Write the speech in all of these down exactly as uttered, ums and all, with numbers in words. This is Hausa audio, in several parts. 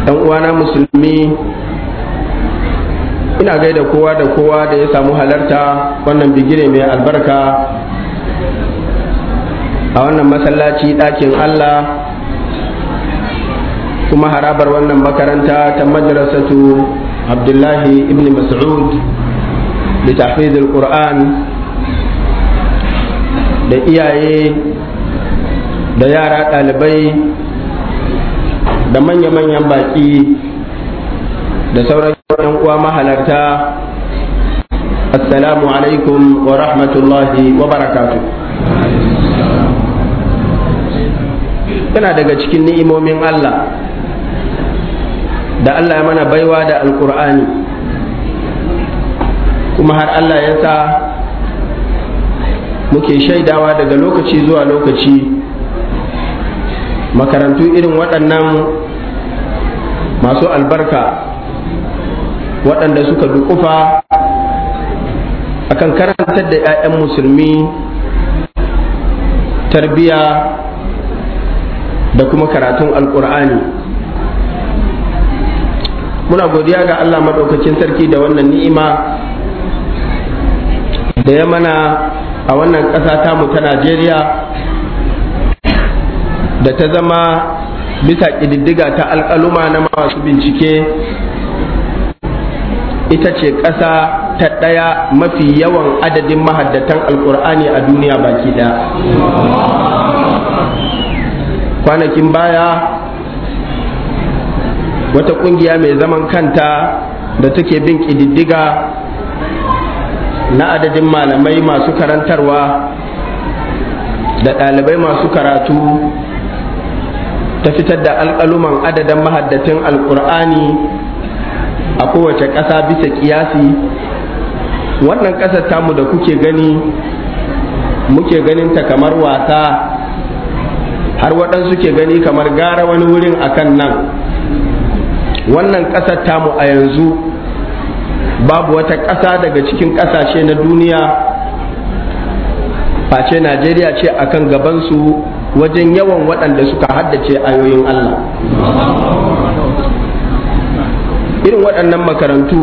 ɗan uwana musulmi, ina gaida kowa da kowa da ya samu halarta wannan bigire mai albarka a wannan masallaci ɗakin Allah kuma harabar wannan makaranta ta madrasatu Abdullahi ibn Mas'ud da tahfizul Qur'an, da iyaye da yara ɗalibai da manya-manyan baƙi da sauran yan uwa mahalarta. Assalamu alaikum wa rahmatullahi wa barakatuh. Yana daga cikin ni'imomin Allah da Allah ya mana baiwa da alkur'ani, kuma har Allah ya sa muke shaidawa daga lokaci zuwa lokaci makarantu irin waɗannan masu albarka waɗanda suka dukufa akan karantar da 'ya'yan musulmi tarbiya da kuma karatun alkur'ani. Muna godiya ga Allah maɗaukacin sarki da wannan ni'ima da ya mana a wannan ƙasa tamu ta Najeriya, da ta zama bisa ƙididdiga ta alƙaluma na masu bincike ita ce ƙasa ta ɗaya mafi yawan adadin mahaddatan alƙur'ani a duniya baki ɗaya. Kwanakin baya wata ƙungiya mai zaman kanta da take bin ƙididdiga na adadin malamai masu karantarwa da ɗalibai masu karatu ta fitar da alƙaluman adadin mahaddatan alƙur'ani a kowace ƙasa bisa ƙiyasi. Wannan ƙasar tamu da kuke gani muke ganin ta kamar wasa, har waɗansu ke gani kamar gara wani wurin akan nan. Wannan ƙasar tamu a yanzu babu wata ƙasa daga cikin ƙasashe na duniya face Najeriya ce akan gabansu wajen yawan waɗanda suka haddace ayoyin Allah. Irin waɗannan makarantu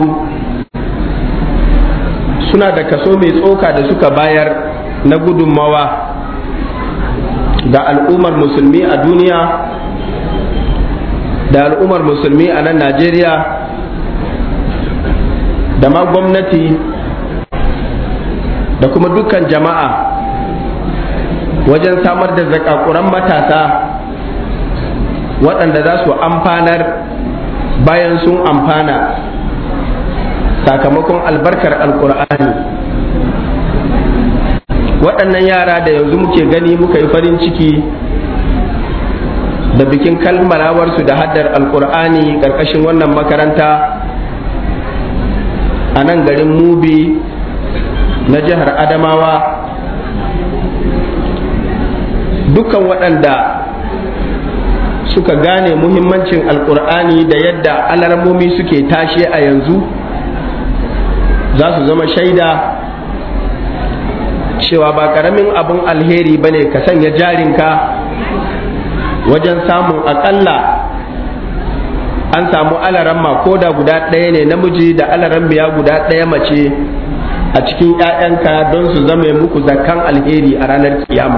suna da kaso mai tsoka da suka bayar na gudunmawa ga al'ummar musulmi a duniya da al'ummar musulmi a nan Najeriya, da ma gwamnati da kuma dukkan jama'a wajen samar da zakakuran matasa waɗanda za su amfanar bayan sun amfana sakamakon albarkar alkur'ani. Waɗannan yara da yanzu muke gani muka yi farin ciki da bikin kalmarawarsu da haddar alkur'ani ƙarƙashin wannan makaranta a nan garin Mubi na jihar Adamawa, dukkan waɗanda suka gane muhimmancin alkur'ani da yadda alarmomi suke tashe a yanzu za su zama shaida cewa ba ƙaramin abin alheri bane ka sanya jarinka wajen samun aƙalla an samu alaramma ko da guda ɗaya ne namiji da alarambiya guda ɗaya mace a cikin 'ya'yanka don su zama muku zakkan alheri a ranar kiyama.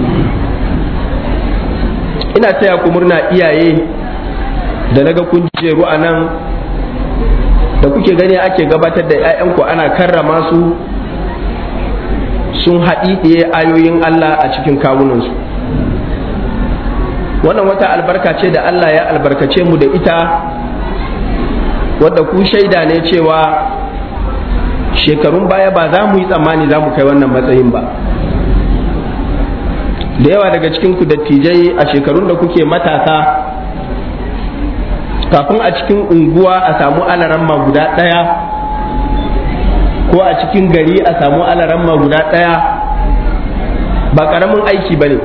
Ina taya ku murna iyaye da naga kun jeru a nan da kuke gani ake gabatar da 'ya'yanku ana karrama su, sun haɗiɗiye ayoyin Allah a cikin kawunansu. Wannan wata albarka ce da Allah ya albarkace mu da ita, wadda ku shaida ne cewa shekarun baya ba za mu yi tsammani za mu kai wannan matsayin ba. Da yawa daga cikin ku dattijai a shekarun da kuke matasa, kafin a cikin unguwa a samu alaramma guda ɗaya ko a cikin gari a samu alaramma guda ɗaya ba ƙaramin aiki ba ne.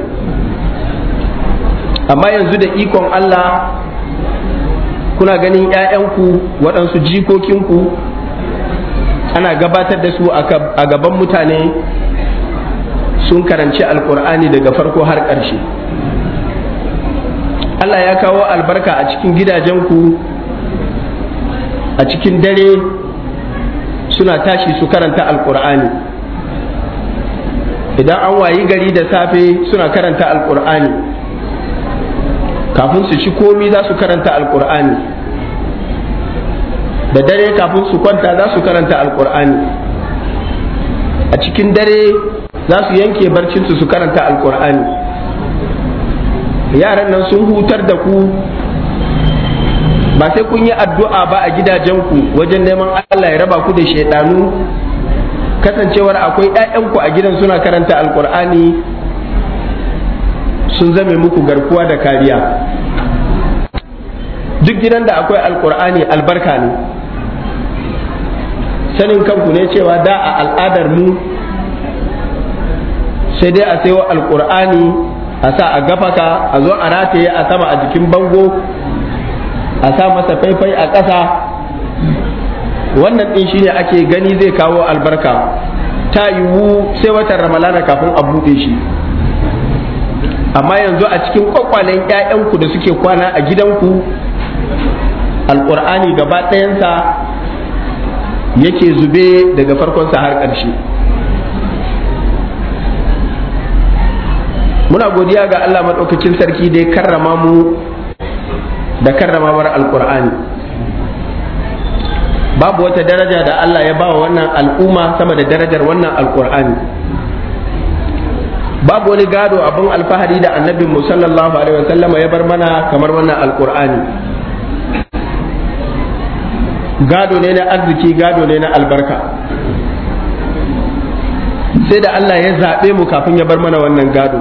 Amma yanzu da ikon Allah kuna ganin 'ya'yanku waɗansu jikokinku ana gabatar da su a gaban mutane sun karanci alkur'ani daga farko har ƙarshe. Allah ya kawo albarka a cikin gidajenku, a cikin dare suna tashi su karanta alkur'ani, idan an wayi gari da safe suna karanta alkur'ani, kafin su ci komi za su karanta alkur'ani, da dare kafin su kwanta za su karanta alkur'ani, a cikin dare za su yanke barcinsu su karanta alkur'ani. Yaran nan sun hutar da ku, ba sai kun yi addu'a ba a gidajenku wajen neman Allah ya raba ku da shaidanu, kasancewar akwai ‘ya'yanku a gidan suna karanta alkur'ani, sun zame muku garkuwa da kariya. Duk gidan da akwai alkur'ani albarka ne. Sanin kanku ne cewa da a al'adar mu sai dai a sayo alkur'ani a sa a gafaka, a zo a rataye a sama a jikin bango, a sa masa faifai a ƙasa. Wannan ɗin shine ake gani zai kawo albarka. Ta yiwu sai watan ramalana kafin a buɗe shi, amma yanzu a cikin kwakwalen ‘ya'yanku da suke kwana a gidanku, alƙur'ani gaba ɗayansa yake zube daga farkonsa har ƙarshe. Muna godiya ga Allah maɗaukakin sarki da ya karrama mu da karramawar alƙur'ani. Babu wata daraja da Allah ya ba wa wannan al'umma sama da darajar wannan alƙur'ani. Babu wani gado abin alfahari da annabin mu sallallahu alaihi wasallama ya bar mana kamar wannan alƙur'ani. Gado ne na arziki, gado ne na albarka. Sai da Allah ya zaɓe mu kafin ya bar mana wannan gado.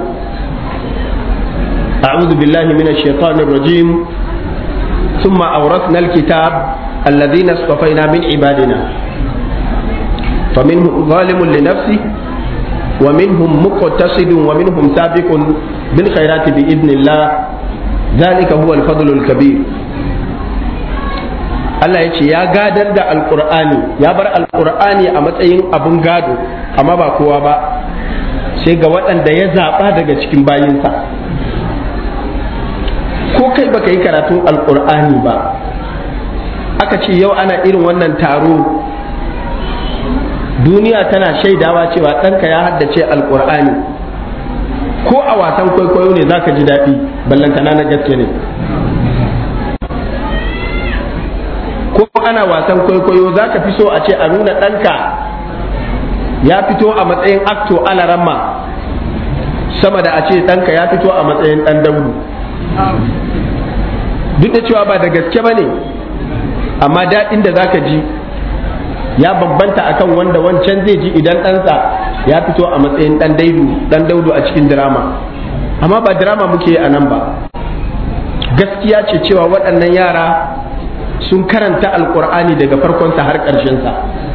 أعوذ بالله من الشيطان الرجيم ثم أورثنا الكتاب الذين اصطفينا من عبادنا فمنهم ظالم لنفسه ومنهم مقتصد ومنهم سابق بالخيرات بإذن الله ذلك هو الفضل الكبير. Allah ya ce ya gadar da alƙur'ani, ya bar alƙur'ani a matsayin abin gado, amma ba kowa ba, sai ga waɗanda ya zaɓa daga cikin bayinsa. Ko kai baka yi karatun alkur'ani ba, aka ce yau ana irin wannan taro, duniya tana shaidawa cewa ɗanka ya haddace alkur'ani, ko a wasan kwaikwayo ne zaka ji daɗi, ballantana na gaske ne. Ko ana wasan kwaikwayo zaka fi so a ce a nuna ɗanka ya fito a matsayin akto alaramma sama da a ce ɗanka ya fito a matsayin ɗan daudu. Duk da cewa ba da gaske ba ne, amma daɗin da za ka ji ya bambanta akan wanda wancan zai ji idan ɗansa ya fito a matsayin ɗan daidu ɗan daudu a cikin dirama. Amma ba dirama muke a nan ba, gaskiya ce cewa waɗannan yara sun karanta alƙur'ani daga farkonsa har ƙarshensa.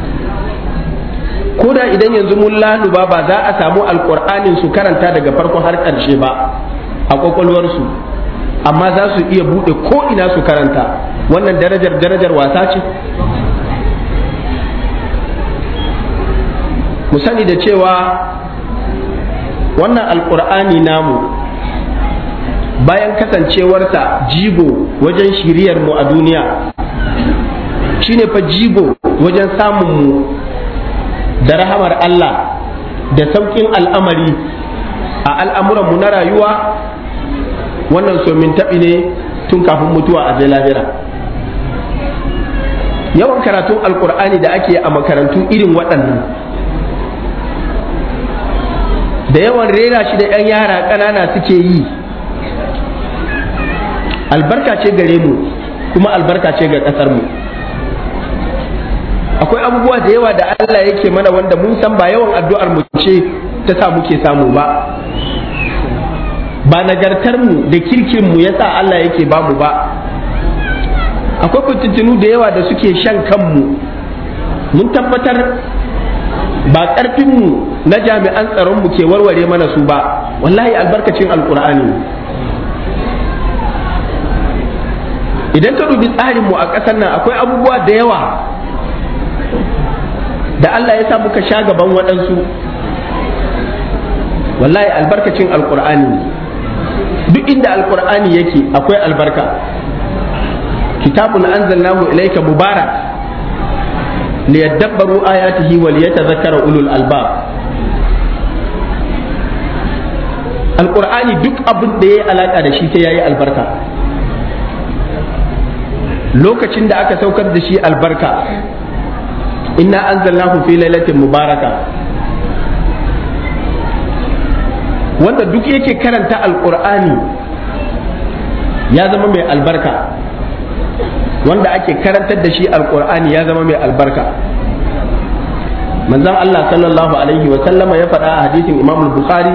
Ko da idan yanzu mun laluba ba za a samu alƙur'anin su karanta daga farkon har ƙarshe ba a ƙwaƙwalwarsu, amma za su iya buɗe ko ina su karanta. Wannan darajar darajar wasa ce. Mu sani da cewa wannan alƙur'ani namu, bayan kasancewarsa jigo wajen shiriyar mu a duniya, shine fa jigo wajen samun mu da rahamar Allah da sauƙin al'amari a al'amuranmu na rayuwa. Wannan so min taɓi ne tun kafin mutuwa a je lahira. Yawan karatun alkur'ani da ake a makarantu irin waɗannan, da yawan rera shi da 'yan yara ƙanana suke yi, albarka ce gare mu kuma albarka ce ga ƙasar mu. Akwai abubuwa da yawa da Allah yake mana wanda mun san ba yawan addu'ar mu ce ta sa muke samu ba, ba nagartar mu da kirkin mu yasa Allah yake bamu ba. Akwai fitintunu da yawa da suke shan kanmu, mun tabbatar ba ƙarfin mu na jami'an tsaron mu ke warware mana su ba, wallahi albarkacin alkur'ani. Idan ka dubi tsarin mu a ƙasar nan, akwai abubuwa da yawa da Allah ya sa muka sha gaban waɗansu, wallahi albarkacin alkur'ani. Duk inda alqur'ani yake akwai albarka. kitabun anzalnahu ilayka mubarak liyadabbaru ayatihi wa liyatadhakkara ulul albab. alqur'ani duk abin da yayi alaka da shi sai yayi albarka. lokacin da aka saukar da shi albarka, inna anzalnahu fi lailatin mubaraka, wanda duk yake karanta alqur'ani ya zama mai albarka, wanda ake karantar da shi alqur'ani ya zama mai albarka. manzon Allah sallallahu alaihi wa sallama ya faɗa a hadisin Imam al-Bukhari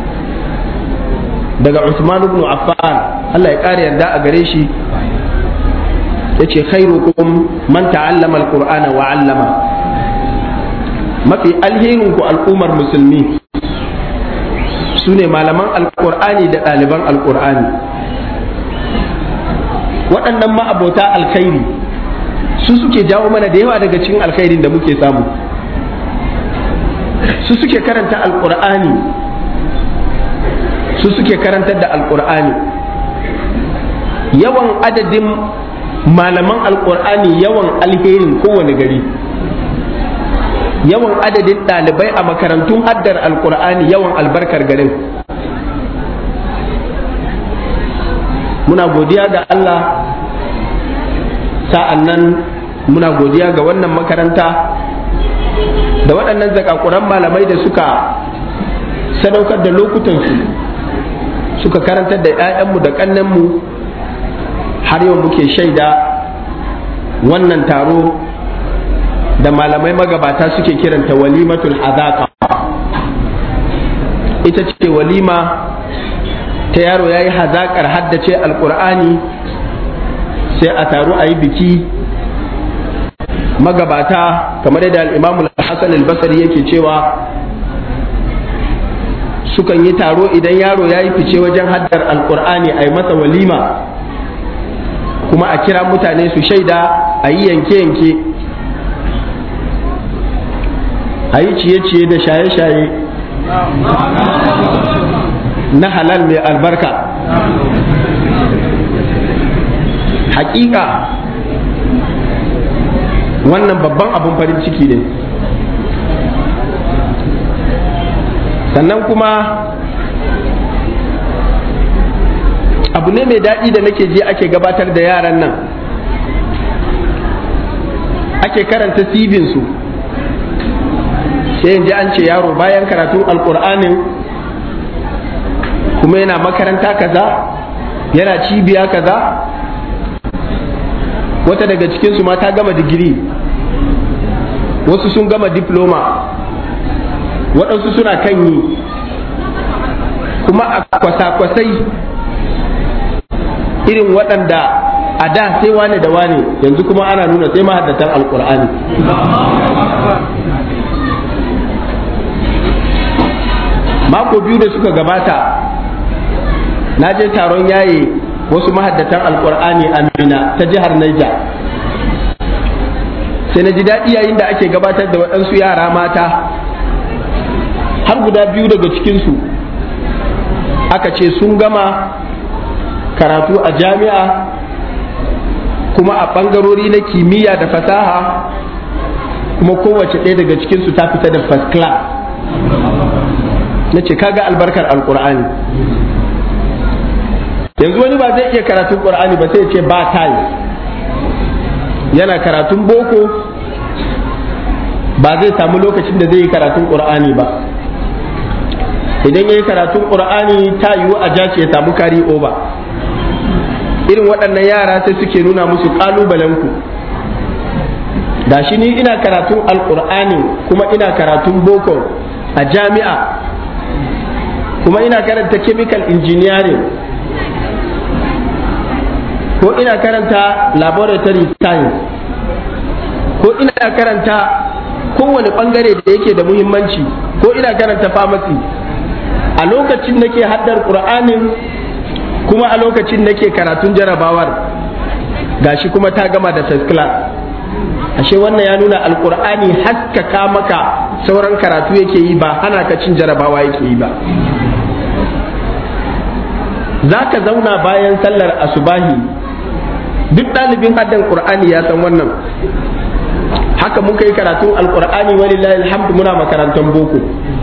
daga Uthman ibn Affan, Allah ya ƙara yarda a gare shi, yace khairukum man ta'allama al-Qur'ana wa 'allama. mafi alherin ku al'ummar musulmi sune malaman alqur'ani da ɗaliban alqur'ani. waɗannan ma'abota alkhairi su suke jawo mana da yawa daga cikin alkhairin da muke samu. su suke karanta alqur'ani, su suke karantar da alqur'ani. yawan adadin malaman alqur'ani yawan alherin kowane gari, yawan adadin ɗalibai a makarantun haddar alqur'ani yawan albarkar garin. muna godiya ga Allah, sa'an nan muna godiya ga wannan makaranta da waɗannan zakakuran malamai da suka sadaukar da lokutansu suka karantar da 'ya'yanmu da ƙannenmu har yau muke shaida wannan taro da malamai magabata suke kiranta walimatul hadaka. ita ce walima ta yaro ya yi hazakar haddace alkur'ani sai a taru a yi biki. magabata kamar yadda al'imamu al-Hassan al-Basri yake cewa sukan yi taro idan yaro ya yi fice wajen haddar alkur'ani a yi masa walima, kuma a kira mutane su shaida, a yi yanke-yanke, a yi ciye-ciye da shaye-shaye na halal mai albarka. hakika wannan babban abun farin ciki ne. sannan kuma abu ne mai daɗi da nake ji ake gabatar da yaran nan, ake karanta sibinsu, sai in ji an ce yaro bayan karatun alƙur'anin kuma yana makaranta kaza, yana cibiya kaza. wata daga cikinsu ma ta gama digiri, wasu sun gama diploma, waɗansu suna kan yi, kuma a kwasa-kwasai irin waɗanda a da sai wane da wane, yanzu kuma ana nuna sai mahaddatan alƙur'ani. mako biyu da suka gabata na je taron yaye wasu mahaddatan alkur'ani a Mina ta jihar Niger, sai na ji daɗi yayin da ake gabatar da waɗansu yara mata har guda biyu daga cikinsu aka ce sun gama karatu a jami'a kuma a ɓangarori na kimiyya da fasaha, kuma kowace ɗaya daga cikinsu ta fita da first class. na ce kaga albarkar alkur'ani. yanzu wani ba zai iya karatun qur'ani ba sai ya ce ba time, yana karatun boko ba zai samu lokacin da zai yi karatun qur'ani ba. idan ya yi karatun qur'ani ta yiwu a jace ya samu kari over. irin waɗannan yara sai suke nuna musu ƙalubalenku. da shi ni ina karatun alqur'ani kuma ina karatun boko a jami'a, kuma ina karanta chemical engineering, ko ina karanta laboratory science, ko ina karanta kowane bangare da yake da muhimmanci, ko ina karanta pharmacy. a lokacin nake haddar qur'anin kuma a lokacin nake karatun jarabawar, gashi kuma ta gama da first class. ashe wannan ya nuna alqur'ani haskaka maka sauran karatu yake yi, ba hana ka cin jarabawa yake yi ba. za ka zauna bayan sallar asubahi, duk ɗalibin haddan Qur'ani ya san wannan. Haka muka yi karatun alqur'ani walillahi alhamdu muna makarantar boko.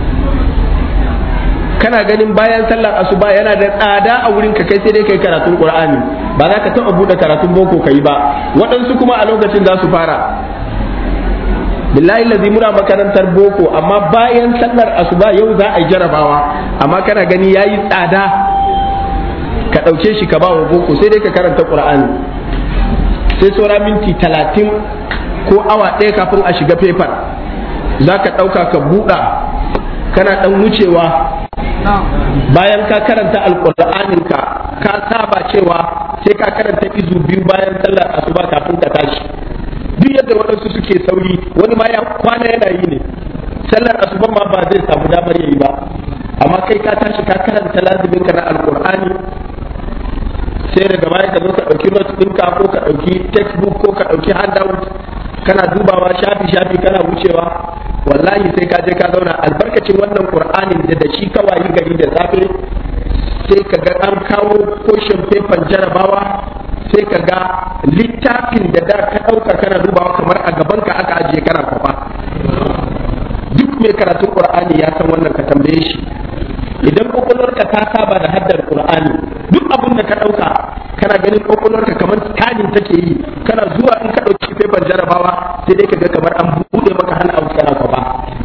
Kana ganin bayan sallar asuba yana da tsada a wurin ka, kai sai dai kai karatun Qur'ani, ba za ka taɓa buɗe karatun boko kai ba. Waɗansu kuma a lokacin za su fara, billahi lazi muna makarantar boko, amma bayan sallar asuba yau za a yi jarabawa, amma kana gani yayi tsada ka ɗauke shi ka ba wa boko, sai dai ka karanta Qur'ani. Sai saura minti talatin ko awa ɗaya kafin a shiga fefar, za ka ɗauka ka buɗa kana ɗan wucewa. Bayan ka karanta alƙur'anin ka ka saba cewa sai ka karanta izu biyu bayan sallar asuba kafin ka tashi. Duk yadda waɗansu suke sauri, wani ma ya kwana yana yi ne, sallar asuba ma ba zai samu damar yayi ba, amma kai ka tashi ka karanta lazimin ka na alƙur'ani, sai daga baya ka zo ka ɗauki note ɗinka ko ka ɗauki textbook ko ka ɗauki handout kana dubawa shafi shafi kana wucewa. Wallahi sai ka je ka zauna, albarkacin wannan Qur'anin da da shi ka wayi gari da safe, sai ka ga an kawo question paper jarabawa, sai ka ga littafin da da ka ɗauka kana dubawa kamar a gaban ka aka ajiye kana kwafa. Duk mai karatun Qur'ani ya san wannan, ka tambaye shi. Idan kwakwalwarka ta saba da haddar Qur'ani, duk abin da ka ɗauka kana ganin kwakwalwarka kamar scanning take yi, kana zuwa in ka ɗauki paper jarabawa sai dai ka ga kamar an buɗe maka hana abu kana kwafa.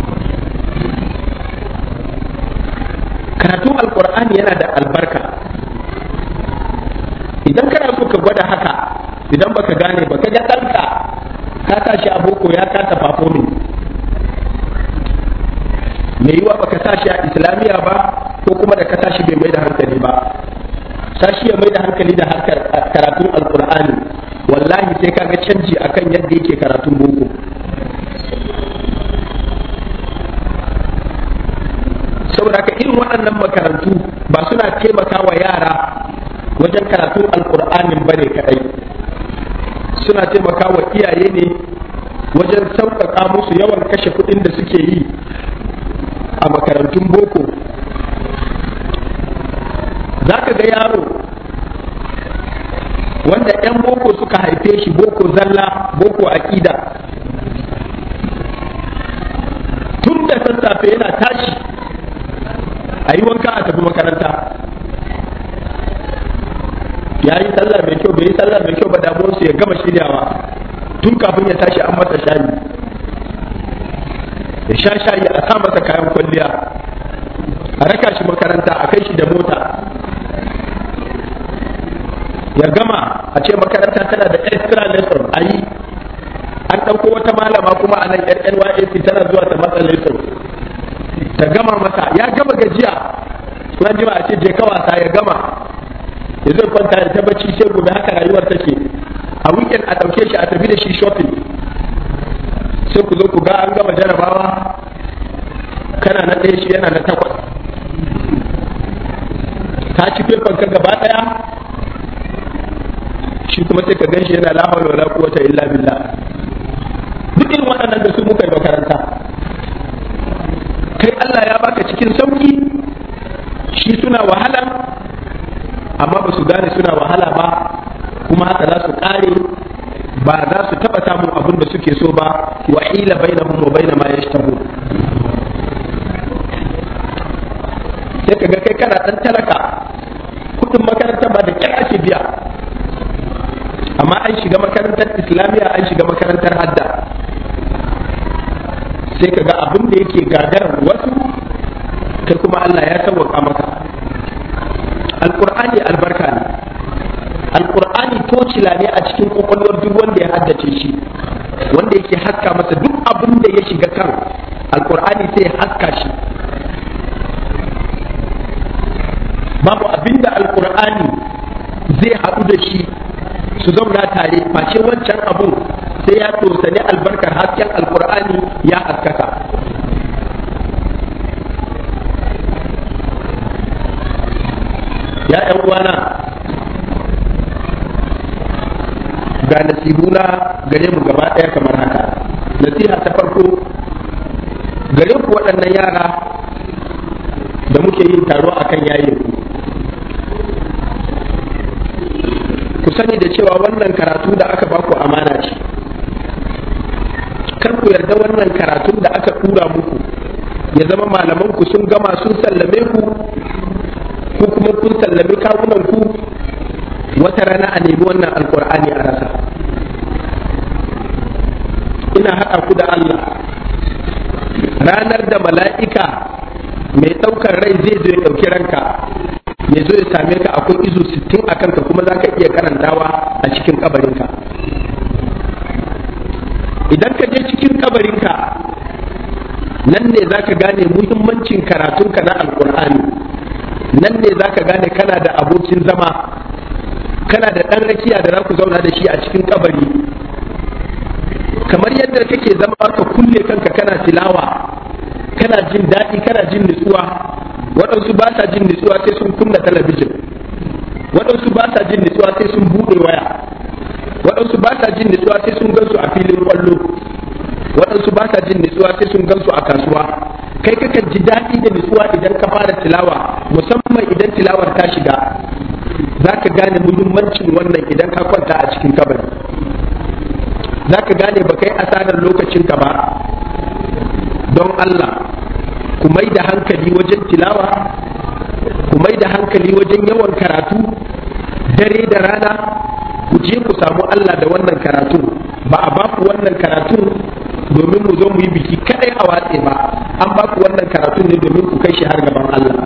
Karatun Alƙur'ani yana da albarka. Idan kana so ka gwada haka, idan baka gane ba, ka ga ɗanka ka sa shi a boko ya kasa performing, mai yiwa baka sa shi a islamiyya ba, ko kuma da ka sa shi bai mai da hankali ba. Sashi ya mai da hankali da harkar karatun Alƙur'ani, wallahi sai kaga canji akan yadda yake karatun boko. Saboda haka irin waɗannan makarantu ba suna taimaka wa yara wajen karatun Alƙur'anin bane kadai, suna taimaka wa iyaye ne wajen sauƙaƙa musu yawan kashe kuɗin da suke yi a makarantun boko. Za ka ga yaro wanda 'yan boko suka haife shi boko zalla, boko aƙida, tun da sassafe yana tashi a yi wanka a tafi makaranta. Ya yi sallah mai kyau bai yi sallah mai kyau ba, damuwarsu ya gama shiryawa tun kafin ya tashi an masa shayi, ya sha shayi a sa masa kayan kwalliya, a raka shi makaranta, a kai shi da mota, ya gama a ce makaranta tana da extra lesson a yi. An ɗauko wata malama kuma a nan yar N Y S C tana zuwa ta matsa lesson, ta gama masa, ya gama gajiya, kuma jima a ce je ka wasa, ya gama ya zai kwanta ya tabbaci sai gobe. Haka rayuwar take. A weekend a ɗauke shi a tafi da shi shopping, sai ku zo ku ga an gama jarabawa, kana na ɗaya shi yana na takwas, ka ci fefan ka gaba ɗaya, shi kuma sai ka ganshi yana la hawla wala quwwata illa billah. Duk irin waɗannan da su muka yi makaranta. Kai Allah ya baka cikin sauki, shi suna wahala, amma ba su gane suna wahala ba, kuma haka za su ƙare, ba za su taɓa samun abin da suke so ba. Wa ila bainahum wa baina ma yashtahu. Sai ka ga kai kana ɗan talaka, kuɗin makaranta ba da kyar ake biya, amma an shiga makarantar islamiyya, an shiga makarantar hadda. Sai ka ga abin da yake gagarar wasu, kai kuma Allah ya sauwaka maka. Alƙur'ani albarka ne. Alƙur'ani tocila ne a cikin kwakwalwar duk wanda ya haddace shi, wanda yake haska masa duk abin da ya shiga kan Alƙur'ani sai ya haska shi. Babu abin da Alƙur'ani zai haɗu da shi su zauna tare, face wancan abun sai ya tosani albarkar hasken Alƙur'ani ya haskaka. Ya ‘yan uwana, ga nasihuna gare mu gaba ɗaya kamar haka. Nasiha ta farko gare ku waɗannan yara da muke yin taro a kan yayin ku, sani da cewa wannan karatu da aka baku amana ce. Kar ku yarda wannan karatun da aka tura muku ya zama malaman ku sun gama sun sallame ku ko kuma kun sallame kawunan ku wata rana a nemi wannan alkur'ani a rasa. Ina haɗa ku da Allah, ranar da mala'ika mai ɗaukar rai zai zo ya ɗauki ranka ya zo ya same ka akwai izu sittin a kanka kuma za ka iya karantawa a cikin kabarinka. Idan ka je cikin kabarinka nan ne za ka gane muhimmancin karatunka na alkur'ani, nan ne za ka gane kana da abokin zama, kana da ɗan rakiya da za ku zauna da shi a cikin kabari. Kamar yadda kake zama ka kulle kanka kana tilawa, kana jin daɗi, kana jin nutsuwa. Waɗansu ba sa jin nutsuwa sai sun kunna talabijin, waɗansu ba sa jin nutsuwa sai sun buɗe waya, waɗansu ba sa jin nutsuwa sai sun gansu a filin ƙwallo, waɗansu ba sa jin nutsuwa sai sun gansu a kasuwa. Kai kakan ji daɗi da nutsuwa idan ka fara tilawa, musamman idan tilawar ta shiga. Za ka gane muhimmancin wannan idan ka kwanta a cikin kabari. Za ka gane ba kai asarar lokacinka ba. Don Allah, ku mai da hankali wajen tilawa, ku mai da hankali wajen yawan karatu dare da rana. Ku je ku samu Allah da wannan karatu. Ba a baku wannan karatu domin mu zo mu yi biki kadai a watse ba, an baku wannan karatu ne domin ku kai shi har gaban Allah.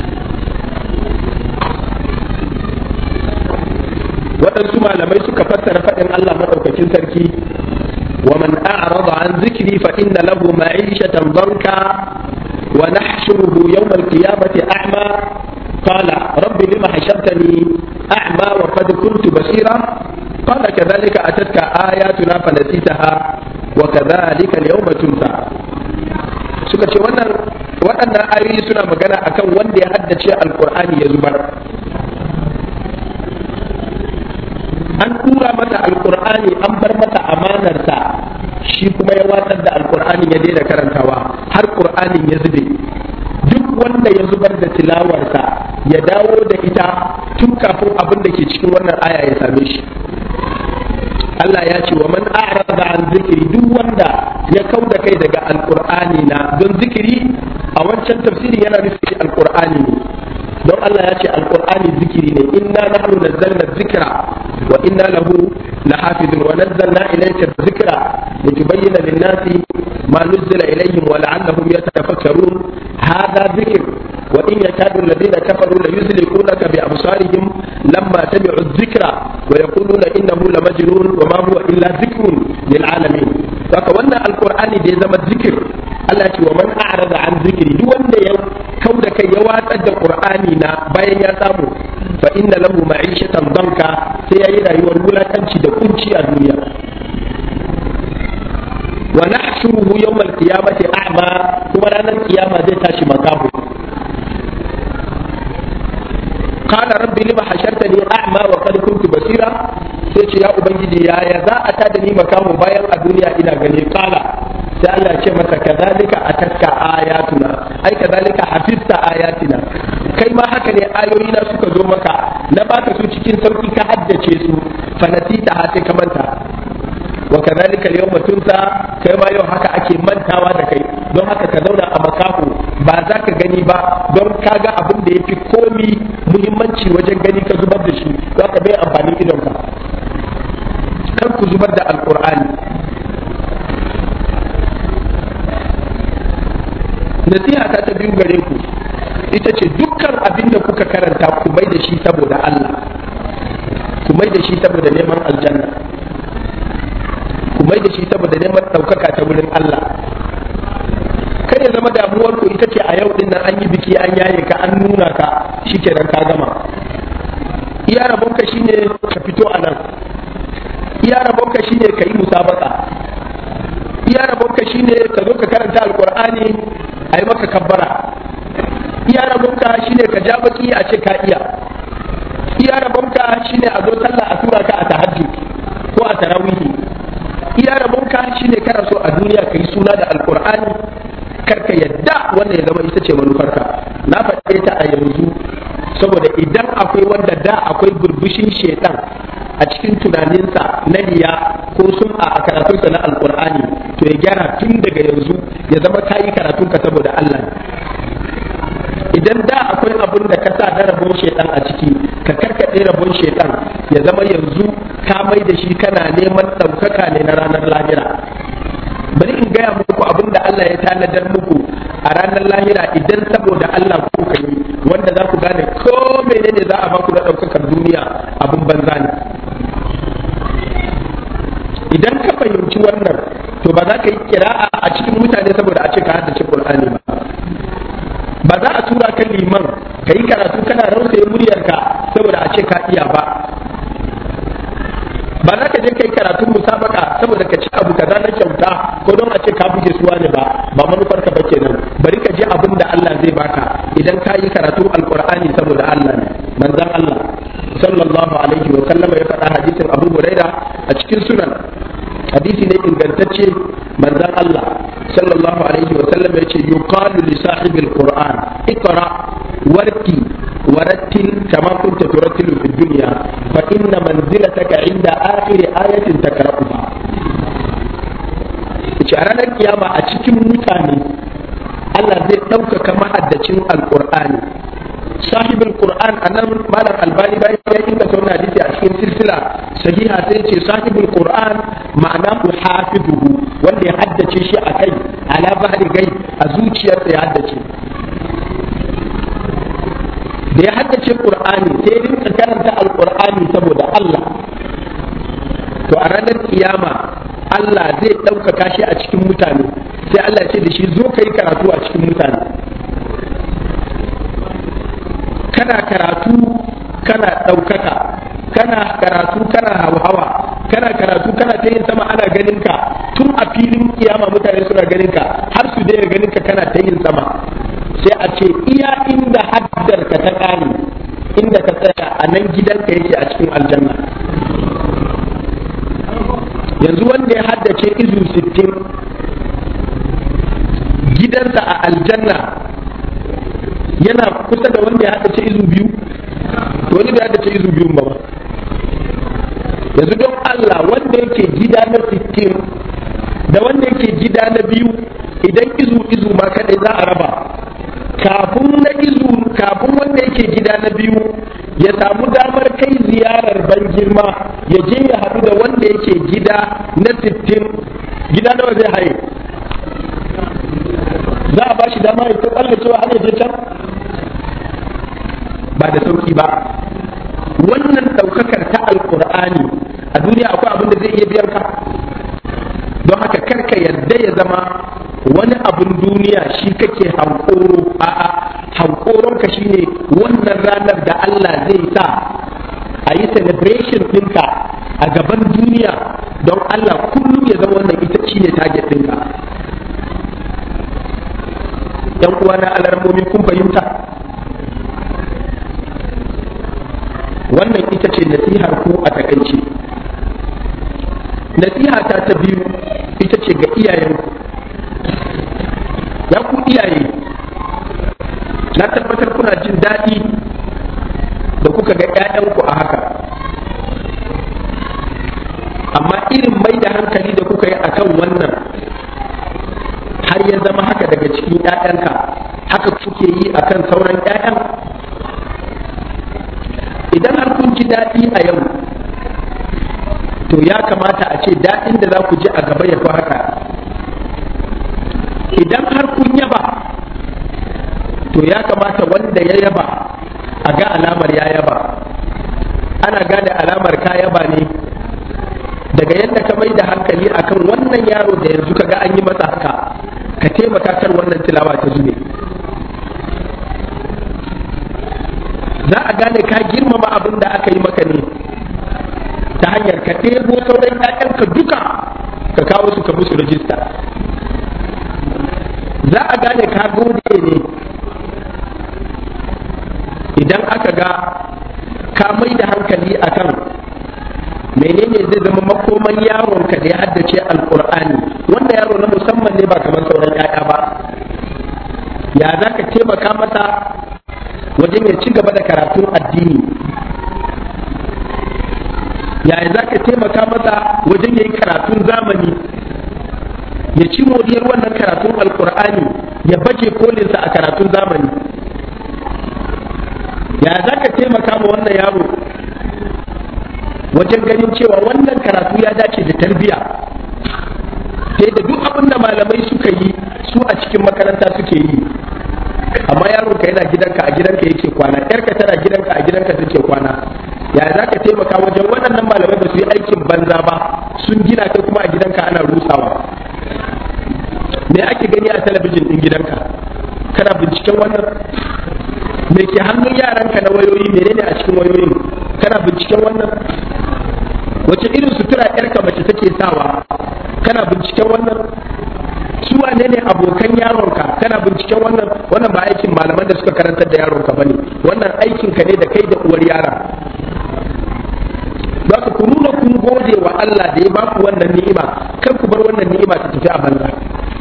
Waɗansu malamai suka fassara faɗin Allah maɗaukakin sarki, ومن أعرض عن ذكري فإن له معيشة ضنكا ونحشره يوم القيامة أعمى قال رب لم حشرتني أعمى وقد كنت بصيرا قال كذلك أتتك آياتنا فنسيتها وكذلك اليوم تنسى. suka ce wannan waɗannan ayoyi suna magana akan wanda ya haddace alkur'ani ya zubar. An tura masa alkur'ani, an bar masa amanarsa, shi kuma ya watsar da alkur'ani ya daina karantawa har qur'anin ya zube. Duk wanda ya zubar da tilawarsa ya dawo da ita tun kafin abin da ke cikin wannan aya ya same shi. Allah ya ce wa man a'rada an zikiri, duk wanda ya kauda kai daga alkur'ani na, don zikiri a wancan tafsiri yana nufin alkur'ani ne. Don Allah ya ce alkur'ani zikiri ne, inna nahnu nazzalna dhikra wa inna lahu lahafizun wa nazzalna ilayka dhikra litubayyana lin-nasi ma nuzila ilayhim wa la'allahum yatafakkarun. Hadha dhikr wa in yakadu alladhina kafaru la yuzliqunaka bi absarihim lamma sami'u dhikra wa yaquluna innahu lamajnun wa ma huwa illa dhikrun lil alamin. Saka wannan alkur'ani da ya zama zikir, Allah ya ce wa man a'rada an zikri, duk wanda ya kauda kai ya watsar da qur'ani na bayan ya samu, fa inna lahu ma'ishatan danka, sai yayi rayuwar wulakanci da kunci a duniya. Wa nahshuruhu yawmal qiyamati a'ma, kuma ranar kiyama zai tashi makahu. Qala rabbi lima hashartani a'ma wa qad kuntu basira, sai ce ya ubangiji ya ya za a tada ni makamu bayan a duniya ina gani. Qala, sai Allah ya ce masa kadhalika atatka ayatuna, ai kadhalika hafizta ayatina, kai ma haka ne ayoyi na suka zo maka, na baka su cikin sauki ka haddace su, fa nasita ha sai ka manta. Wa kadhalika al-yawma tunsa, kai ma yau haka ake mantawa da kai, don haka ka zauna a makaho ba za ka gani ba, don kaga abin da yafi komi muhimmanci wajen gani ka zubar da shi, za ka bai amfani idonka. Kar ku zubar da alqur'ani. Nasiha ta ta biyu gare ku ita ce dukkan abin da kuka karanta ku mai da shi saboda Allah, ku mai da shi saboda neman aljanna, ku mai da shi saboda neman ɗaukaka ta wurin Allah. Kar ya zama damuwar ku ita ce a yau din nan an yi biki an yaye ka an nuna ka shikenan ka gama. Iya rabonka shine ka fito a nan, iya rabonka shine ka yi musabaka, iya rabonka shine ka zo ka karanta alkur'ani a yi maka kabbara, iya rabonka shine ka ja baki a ce ka iya, iya rabonka shine a zo sallah a tura ka a tahajjud ko a tarawihi, iya rabonka shine kana so a duniya ka yi suna da alkur'ani. Karka yadda wanda ya zama ita ce manufarka. Na faɗe ta a yanzu saboda idan akwai wanda da akwai burbushin shedan a cikin tunaninsa na riya ko sum'a a karatunsa na alkur'ani to ya gyara tun daga yanzu ya zama ka yi karatunka saboda Allah. Idan da akwai abin da ka sa na rabon shaitan a ciki ka karkaɗe rabon shaitan ya zama yanzu ka mai da shi kana neman ɗaukaka ne na ranar lahira. Bari in gaya muku abin da Allah ya tanadar muku a ranar lahira idan saboda Allah ku ka yi, wanda za ku gane ko menene za a baku na ɗaukakar duniya abin banza ne. Idan ka fahimci wannan to ba za ka yi kira'a a cikin mutane saboda a ce ka haddace Qur'ani ba. Ba za a tura kan liman ka yi karatu kana rausaye muryarka saboda a ce ka iya ba. Ba za ka je ka yi karatun musabaka saboda ka ci abu kaza na kyauta ko don a ce ka buge suwa ne ba, ba manufar ka ba kenan. Bari ka je abin da Allah zai baka idan ka yi karatun alkur'ani saboda Allah ne. Manzon Allah sallallahu alaihi wa sallama ya faɗa hadisin Abu Huraira a cikin sunan, hadisi ne ingantacce. Manzon Allah sallallahu alaihi wa sallam ya ce yuqalu li sahibil qur'an iqra warti warattil kama kunta turattilu fid dunya fa inna manzilataka inda akhir ayatin takra'uha. Ce a ranar kiyama a cikin mutane Allah zai ɗaukaka mahaddacin alqur'ani. Sahibul qur'an anan malam albani bayan ya inda wannan hadisi a cikin silsila sahiha sai ce sahibul qur'an ma'ana hafizuhu, wanda ya haddace shi a kai ala bahri gai a zuciyarsa ya haddace. Da ya haddace qur'ani sai ya rinka karanta alqur'ani saboda Allah, to a ranar kiyama Allah zai ɗaukaka shi a cikin mutane, sai Allah ya ce da shi zo ka yi karatu a cikin mutane. Kana karatu kana ɗaukaka, kana karatu kana hawa, kana karatu kana ta yin sama ana ganin ka tun a filin kiyama mutane suna ganin ka har su daina ganin ka kana ta yin sama. Sai a ce iya inda haddar ka ta ƙare, inda ka tsaya a nan gidanka yake a cikin aljanna. Yanzu wanda ya haddace izu sittin gidansa a aljanna yana kusa da wanda ya haddace izu biyu, to wani da ya haddace izu biyun ba. Yanzu don Allah wanda yake gida na sittin da wanda yake gida na biyu idan izu izu ma kadai za a raba, kafin na izu kafin wanda yake gida na biyu ya samu damar kai ziyarar ban girma ya je ya haɗu da wanda yake gida na sittin, gida nawa zai haye? Za a ba shi dama ya ta tsalle cewa har ya je can? Ba da sauki ba. Wannan ɗaukakar ta alƙur'ani a duniya akwai abin da zai iya biyan ka? Don haka karka yarda ya zama wani abin duniya shi kake hankoro, a'a hankoronka shine wannan ranar da Allah zai sa a yi celebration ɗinka a gaban duniya, don Allah kullum ya zama wannan ita shi ne target ɗinka. ‘Yan uwana alarmomi kun fahimta? Wannan ita ce nasihar ku a takaice. Nasiha ta ta biyu ita ce ga iyayenku. Ya ku iyaye, na tabbatar kuna jin daɗi da kuka ga ‘ya'yanku a haka, amma irin mai da hankali da kuka yi akan wannan har ya zama haka daga cikin ‘ya'yanka, haka kuke yi akan sauran ‘ya'yan. Idan har kun ji daɗi a yau, to ya kamata a ce daɗin da za ku ji a gaba ya fi haka. Idan har kun yaba, to ya kamata wanda ya yaba a ga alamar ya yaba. Ana gane alamar ka yaba ne daga yadda ka mai da hankali akan wannan yaro da yanzu ka ga an yi masa haka, ka taimaka kar wannan tilawa ta zube. Za a gane ka girmama abin da aka yi maka ne ta hanyar ka ɗebo sauran ‘ya'yanka duka ka kawo su ka musu rajista. Za a gane ka gode ne idan aka ga ka mai da hankali akan menene zai zama makoman yaronka da ya haddace alkur'ani. Wanda yaro na musamman ne ba kamar sauran ‘ya'ya ba. Ya za ka taimaka masa wajen ya ci gaba da karatun addini, yaya za ka taimaka masa wajen yayi karatun zamani ya ci moriyar wannan karatun alkur'ani ya baje kolinsa a karatun zamani. Yaya za ka taimaka ma wannan yaro wajen ganin cewa wannan karatu ya dace da tarbiyya, sai da duk abin da malamai suka yi su a cikin makaranta suke yi, amma yaronka yana gidanka a gidanka yake kwana, yarka tana gidanka a gidanka take kwana. Yaya za ka taimaka wajen waɗannan malamai ba su yi aikin banza ba, sun gina kai kuma a gidanka ana rusawa? Me ake gani a talabijin ɗin gidanka? Kana binciken wannan? Me ke hannun yaranka na wayoyi, menene a cikin wayoyin? Kana binciken wannan? Wace irin sutura yarka mace take sawa? Kana binciken wannan? Su wane ne abokan yaronka? Kana binciken wannan? Wannan ba aikin malaman da suka karantar da yaronka bane, wannan aikin ka ne da kai da uwar yara. Baka ku nuna kun gode wa Allah da ya baku wannan ni'ima, kar ku bar wannan ni'ima ta tafi a banza.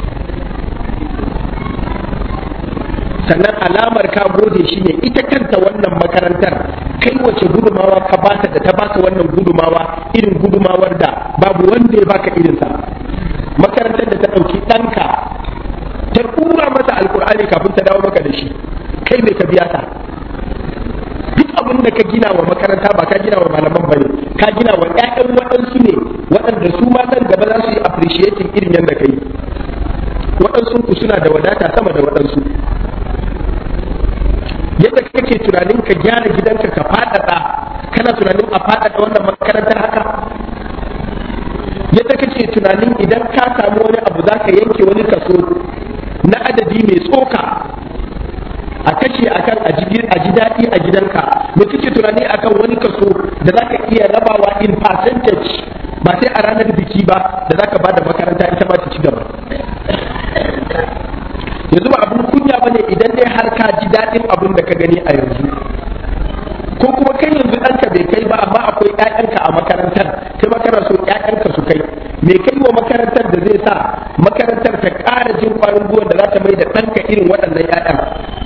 Sannan alamar ka gode shi ne ita kanta wannan makarantar, kai wace gudumawa ka bata da ta baka wannan gudumawa, irin gudumawar da babu wanda ya baka irinsa. Makarantar da ta ɗauki ɗanka ta ƙura masa alkur'ani kafin ta dawo maka da shi, kai mai ka biya ta? Duk abin da ka gina wa makaranta ba ka gina wa malaman bane, ka gina wa ƴaƴan waɗansu ne waɗanda su ma nan gaba za su yi appreciating irin yadda ka yi. Waɗansu ku suna da wadata sama da waɗansu. Yadda kake tunanin ka gyara gidanka ka faɗaɗa, kana tunanin a faɗaɗa wannan makarantar haka? Yadda kake tunanin idan ka samu wani abu za ka yanke wani kaso na adadi mai tsoka a kashe akan a ji daɗi a gidanka, me kake tunani akan wani kaso da za ka iya rabawa in percentage ba sai a ranar biki ba da za ka ba da makaranta ita ma ta ci gaba? Yanzu ba abin kunya ba ne idan dai har ka ji daɗin abin da ka gani a yanzu, ko kuma kai yanzu ɗanka bai kai ba amma akwai ƴaƴanka a makarantar, kai makara so ƴaƴanka su kai, me kai wa makarantar da zai sa makarantar ta ƙara jin ƙwarin gwiwa da za ta mai da ɗanka irin waɗannan ƴaƴan?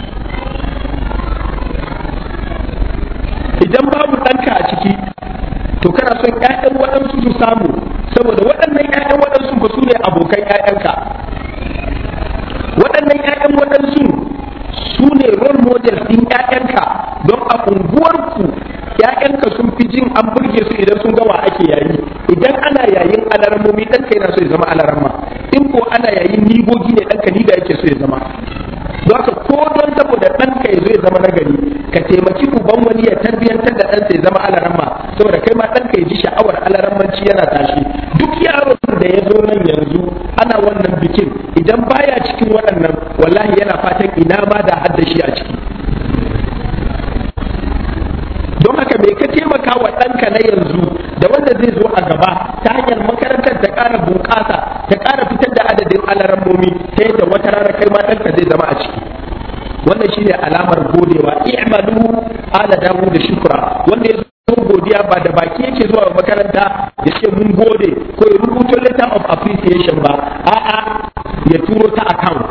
Idan babu ɗanka a ciki, to kana son ƴaƴan waɗansu su samu, saboda waɗannan ƴaƴan waɗansu ba su ne abokan ƴaƴanka. Waɗannan ƴaƴan waɗansu su ne role model ɗin ƴaƴanka, don a unguwarku ƴaƴanka sun fi jin an burge su idan sun ga wa ake yayi. Idan ana yayin alarammomi ɗanka yana so ya zama alaramma, in ko ana yayin nigogi ne ɗanka niga yake so ya zama. Don haka ko don saboda ɗanka ya zo ya zama nagari, ka taimaki uban wani ya tarbiyyantar da ɗansa ya zama alaramma, saboda kai ma ɗanka ya ji sha'awar alarammanci yana tashi. Duk yaron da ya zo nan yanzu ana wannan bikin, idan baya cikin waɗannan wallahi yana fatan ina ma da haddashi a ciki. Don haka me ka taimaka wa ɗanka na yanzu da wanda zai zo a gaba ta hanyar makarantar ta ƙara bunƙasa, ta ƙara fitar da adadin alarammomi ta yadda wata rana kai ma ɗanka zai zama a ciki. Wannan shine alamar godewa. I'malu ala dawu da shukra. Wanda ya zo godiya ba da baki yake zuwa makaranta ya ce mun gode ko ya rubuto letter of appreciation ba, a'a ya turo ta account.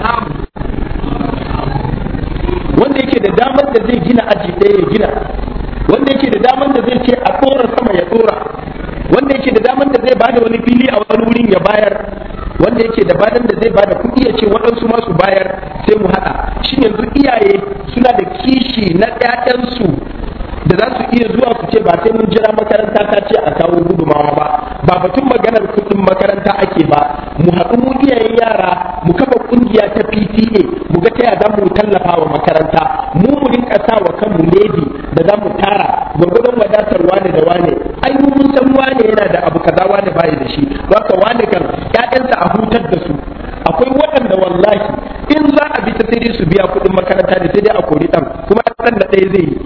Wanda yake da damar da zai gina aji ɗaya ya gina, wanda yake da damar da zai ce a ɗora sama ya ɗora, wanda yake da damar da zai bada wani fili a wani wurin ya bayar, wanda yake da badan da zai bada kuɗi ya ce waɗansu masu bayar, sai mu haɗa. Shin yanzu iyaye suna da kishi na ƴaƴansu da za su iya zuwa su ce ba sai mun jira makaranta ta ce a kawo gudumawa ba, ba batun maganar kuɗin makaranta ake ba, mu haɗu mu iyayen yara mu kafa ƙungiya ta P T A mu ga ta ya za mu tallafa wa makaranta, mu mu rinka sa wa kanmu ledi da za mu tara gwargwadon wadatar wane da wane. Ai mu mun san wane yana da abu kaza wane baya da shi, haka wane kan ƴaƴansa a hutar da su. Akwai waɗanda wallahi in za a bi ta sai dai su biya kuɗin makaranta ne sai dai a kori ɗan, kuma ɗan da ɗaya zai yi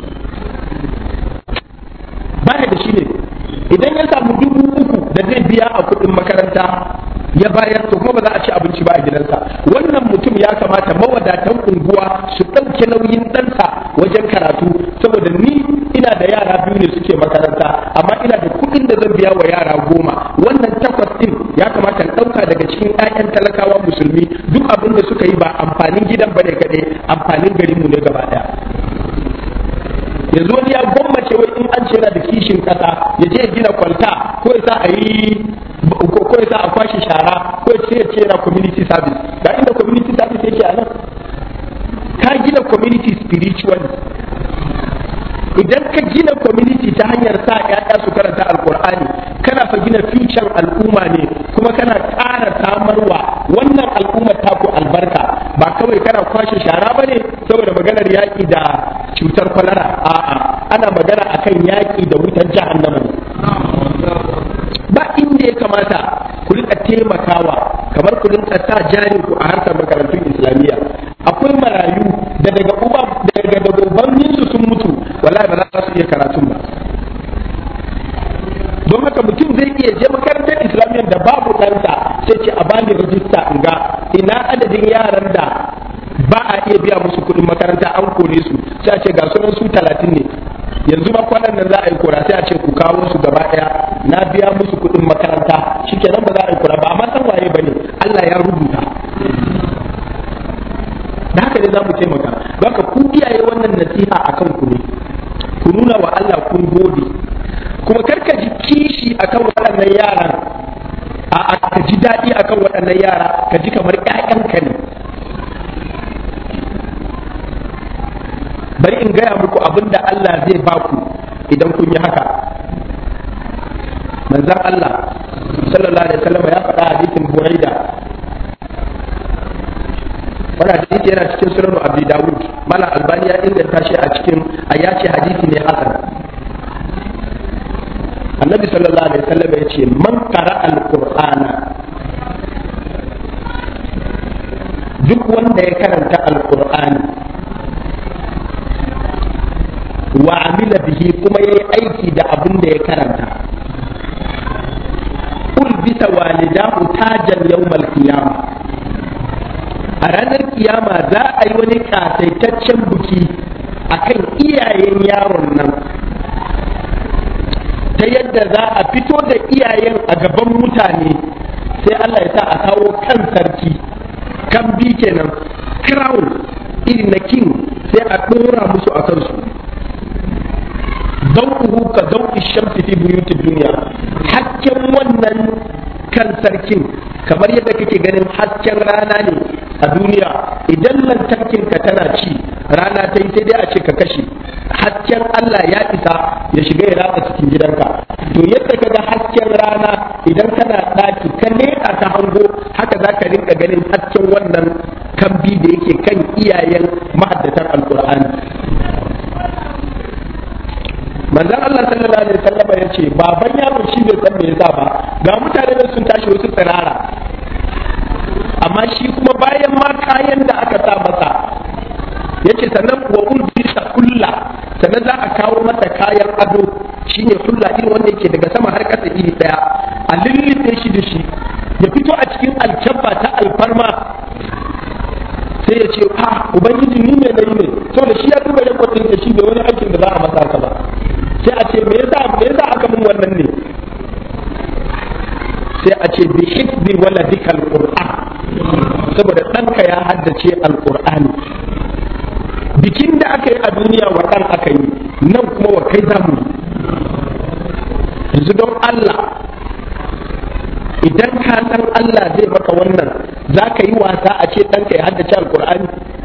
baya da shi ne. Idan ya samu dubu uku da zai biya a kuɗin makaranta ya bayar, to kuma ba za a ci abinci ba a gidansa. Wannan mutum ya kamata mawadatan unguwa su ɗauke nauyin ɗansa wajen karatu, saboda ni ina da yara biyu ne suke makaranta, amma ina da kuɗin da zan biya wa yara goma. Wannan takwas ɗin ya kamata in ɗauka daga cikin ƴaƴan talakawa musulmi. Duk abin da suka yi ba amfanin gidan bane kaɗai, amfanin garinmu ne gaba ɗaya. Yanzu wani ya gwammace wai in an ce yana da kishin kasa ya je gina kwalta ko ya sa a yi ko ya sa a kwashe shara ko ya ce ya ce na community service ga inda community service yake a nan ka gina community spiritually idan ka gina community ta hanyar sa ƴaƴa su karanta alkur'ani kana fa gina future al'umma ne kuma kana ƙara samarwa wannan al'ummar taku albarka ba kawai kana kwashe shara ba ne saboda maganar yaƙi da cutar kwalara a'a ana magana akan yaƙi da wutar jahannama ne ba inda ya kamata ku rika taimakawa kamar ku rinka sa jari ku a harkar makarantun islamiyya akwai marayu da daga uba daga dagobannin su sun mutu wallahi ba za su iya karatun ba don haka mutum zai iya je makarantar islamiyyar da babu ɗansa sai ce a bani rajista in ga ina adadin yaran da ba a iya biya musu kuɗin makaranta an kore su sai a ce ga sunan su talatin ne yanzu ba kwanan nan za a yi kora sai a ce ku kawo su gaba ɗaya na biya musu kuɗin makaranta shikenan ba za a yi kora ba amma san waye bane Allah ya rubuta da haka ne za mu taimaka baka ku iyaye wannan nasiha akan ku ne ku nuna wa Allah kun gode kuma karka ji kishi akan waɗannan yaran a ka ji daɗi akan waɗannan yara ka ji kamar ƴaƴanka ne bari in gaya muku abinda Allah zai baku idan kun yi haka manzon Allah sallallahu alaihi wasallam ya faɗa hadisin Buraida wannan hadisi yana cikin sunan Abi Dawud mala Albani ya inganta shi a cikin ayace hadisi ne hasan Annabi sallallahu alaihi wasallam ya ce man qara al-Qur'ana duk wanda ya karanta al-Qur'ani wa amila bihi kuma yayi aiki da abin da ya karanta ul bisa walidahu tajan yawmal qiyamah a ranar kiyama za a yi wani kasaitaccen buki akan iyayen yaron nan ta yadda za a fito da iyayen a gaban mutane sai Allah ya sa a kawo kan sarki kan bi kenan crown irin na king sai a ɗora musu a kansu dau'uhu ka dau'i shamsi fi buyutid dunya hakken wannan kan sarkin kamar yadda kake ganin hasken rana ne a duniya idan lantarkin ka tana ci rana ta yi sai dai a ce ka kashe hasken Allah ya isa ya shiga ya ratsa cikin gidanka to yadda ka ga hasken rana idan kana ɗaki ka leƙa ta hango haka za ka rinka ganin hasken wannan kambi da yake kan iyayen mahaddatan alkur'ani manzon Allah sallallahu alaihi wasallam ya ce baban yaro shi bai san me yasa ba ga mutane da sun tashi wasu tsirara amma shi kuma bayan ma kayan da aka sa masa yace sannan wa ulbisa kulla sannan za a kawo masa kayan ado shine kulla din wanda yake daga sama har kasa iri daya a lullube shi da shi ya fito a cikin alkabba ta alfarma sai ya ce ah ubangiji ni ne nayi ne saboda shi ya duba rekordin da shi bai wani aikin da za a masa ka ba sai a ce me yasa me yasa aka mun wannan ne sai a ce bi hifzi waladikal qur'an saboda ɗanka ya haddace alqur'ani bikin da aka yi a duniya wa ɗan aka yi nan kuma wa kai zamu yanzu don Allah idan ka san Allah zai maka wannan za ka yi wasa a ce ɗanka ya haddace alqur'ani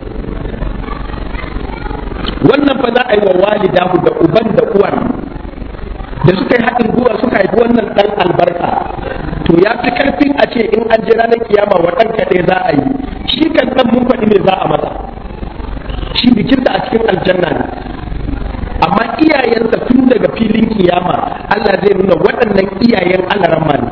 wannan fa za a yi wa walidahu da uban da uwar da suka yi haɗin gwiwa suka haifi wannan ɗan albarka to ya fi karfin a ce in an je ranar kiyama wa ɗan kaɗai za a yi shi kan ɗan mun faɗi ne za a masa shi bikinsa a cikin aljanna ne amma iyayensa tun daga filin kiyama Allah zai nuna waɗannan iyayen alaramma ne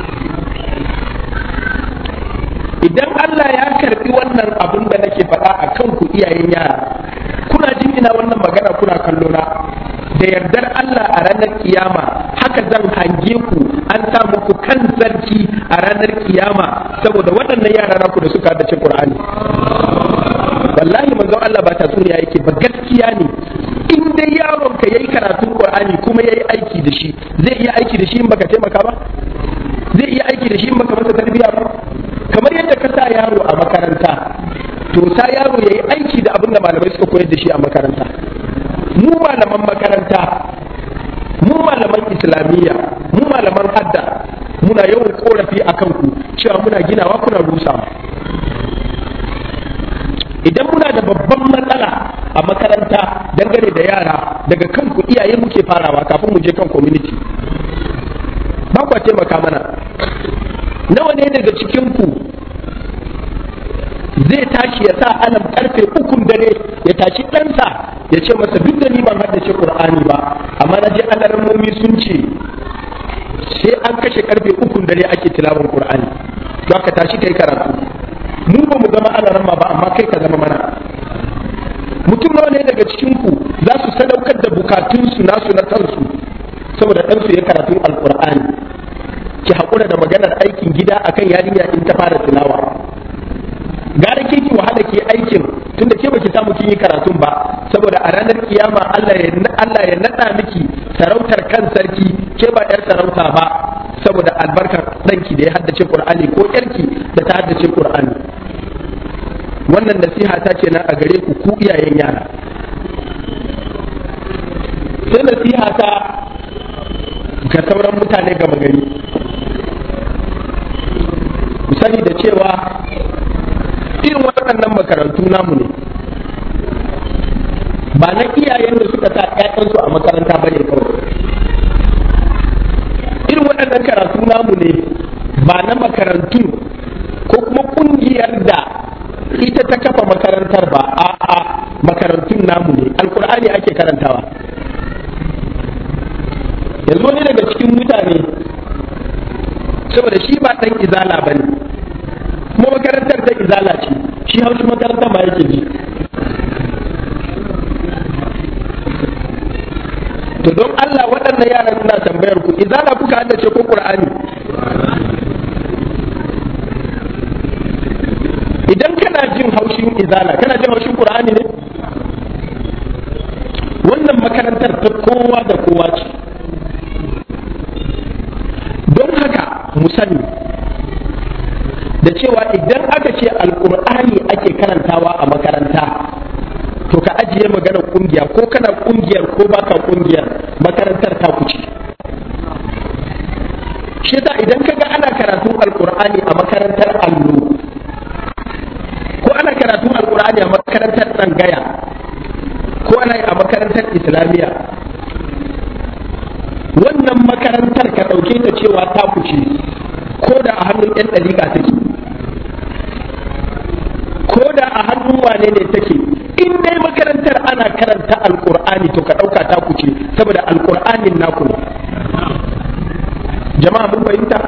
idan Allah ya karɓi wannan abin da nake faɗa a kanku iyayen yara kuna jin ina wannan magana kuna kallo na da yardar Allah a ranar kiyama haka zan hange ku an sa muku kan sarki a ranar kiyama saboda waɗannan yara naku da suka haddace Qur'ani wallahi manzon Allah ba tatsuniya yake ba gaskiya ne in dai yaron ka yayi karatun Qur'ani kuma yayi aiki da shi zai iya aiki da shi in baka taimaka ba zai iya aiki da shi in baka masa tarbiyya ba kamar yadda ka sa yaro a makaranta to sa yaro yayi aiki da abin da malamai suka koyar da shi a makaranta mu malaman makaranta mu malaman islamiyya mu malaman hadda muna yawan korafi akan ku cewa muna ginawa kuna rusawa. Idan muna da babban matsala a makaranta dangane da yara daga kanku iyaye muke farawa kafin mu je kan community. Ba kwa taimaka mana. Nawa ne daga cikinku zai tashi ya sa alam karfe ukun dare ya tashi ɗansa ya ce masa duk da ni ban haddace Qur'ani ba amma na je alarmomi sun ce sai an kashe karfe ukun dare ake tilawar Qur'ani don ka tashi kai karatu. Mu ba mu zama alarma ba amma kai ka zama mana. Mutum nawa ne daga cikinku za su sadaukar da bukatunsu nasu na kansu saboda ɗansu ya karatun alkur'ani, ki haƙura da maganar aikin gida akan yarinya in ta fara tilawa. Gara ke ki wahala ke aikin tunda ke baki samu kin yi karatun ba, saboda a ranar kiyama Allah ya Allah ya nada miki sarautar kan sarki, ke ba yar sarauta ba saboda albarkar danki da ya haddace Qur'ani ko yarki da ta haddace Qur'ani. Wannan nasiha ta ce na a gare ku ku iyayen yara. Sai nasiha ta ga sauran mutane gama gari. Ku sani da cewa irin waɗannan makarantu namu ne, ba na iyayen da suka sa ƴaƴansu a makaranta ba ne kawai. Irin waɗannan karatu namu ne ba na makarantu ko kuma ƙungiyar da ita ta kafa makarantar ba, a'a makarantun namu ne. Alkur'ani ake karantawa. Yanzu wani daga cikin mutane saboda shi ba ɗan izala ba ne kuma makarantar ta izala ce, shi haushi makarantar ma yake ji. To don Allah waɗannan yaran suna tambayar ku izala kuka haddace ko Qur'ani? Idan kana jin haushin izala kana jin haushin Qur'ani ne? Wannan makarantar ta kowa da kowa ce. Don haka mu sani da cewa idan aka ce alkur'ani ake karantawa a makaranta to ka ajiye maganar kungiya, ko kana kungiyar ko baka kungiyar, makarantar ta kuce. Shi yasa idan kaga ana karatun alkur'ani a makarantar allo ko ana karatun alkur'ani a makarantar tsangaya ko ana yi a makarantar islamiyya, wannan makarantar ka ɗauke ta cewa ta kuce ko da a hannun 'yan ɗariƙa take, ko da a hannun wane ne take, in dai makarantar ana karanta alkur'ani to ka ɗauka ta kuce saboda alkur'anin naku ne. Jama'a mun fahimta?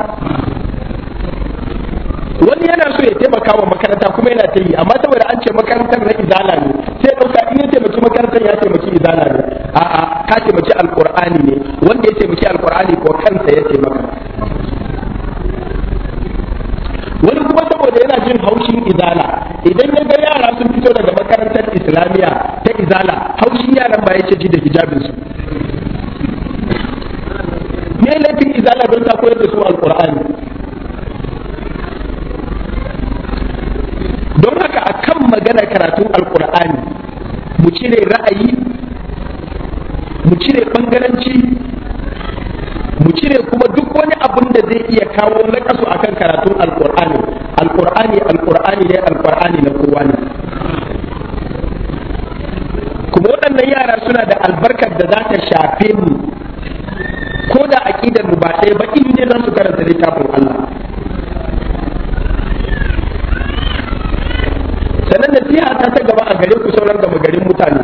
Wani yana so ya taimaka wa makaranta kuma yana ta yi, amma saboda an ce makarantar na izala ne sai ɗauka in ya taimaki makarantar ya taimaki izala ne. A'a, ka taimaki alkur'ani ne, wanda ya taimaki alkur'ani ko kansa ya taimaka. Wani kuma saboda yana jin haushin izala, idan ya ga yara sun fito daga makarantar islamiyya ta izala, haushin yaran ba yake ji da hijabinsu. Me laifin izala don ta koyar da su alkur'ani? Don haka a kan magana karatun alkur'ani mu cire ra'ayi, mu cire bangaranci, mu cire kuma duk wani abin da zai iya kawo nakasu akan karatun alkur'ani. Alkur'ani alkur'ani ne, alkur'ani na kowa ne. Kuma waɗannan yara suna da albarkar da za ta shafe mu ko da aƙidar mu ba ɗaya ba in dai za su karanta littafin Allah. Sannan nasiha ta ta gaba a gare ku sauran gama garin mutane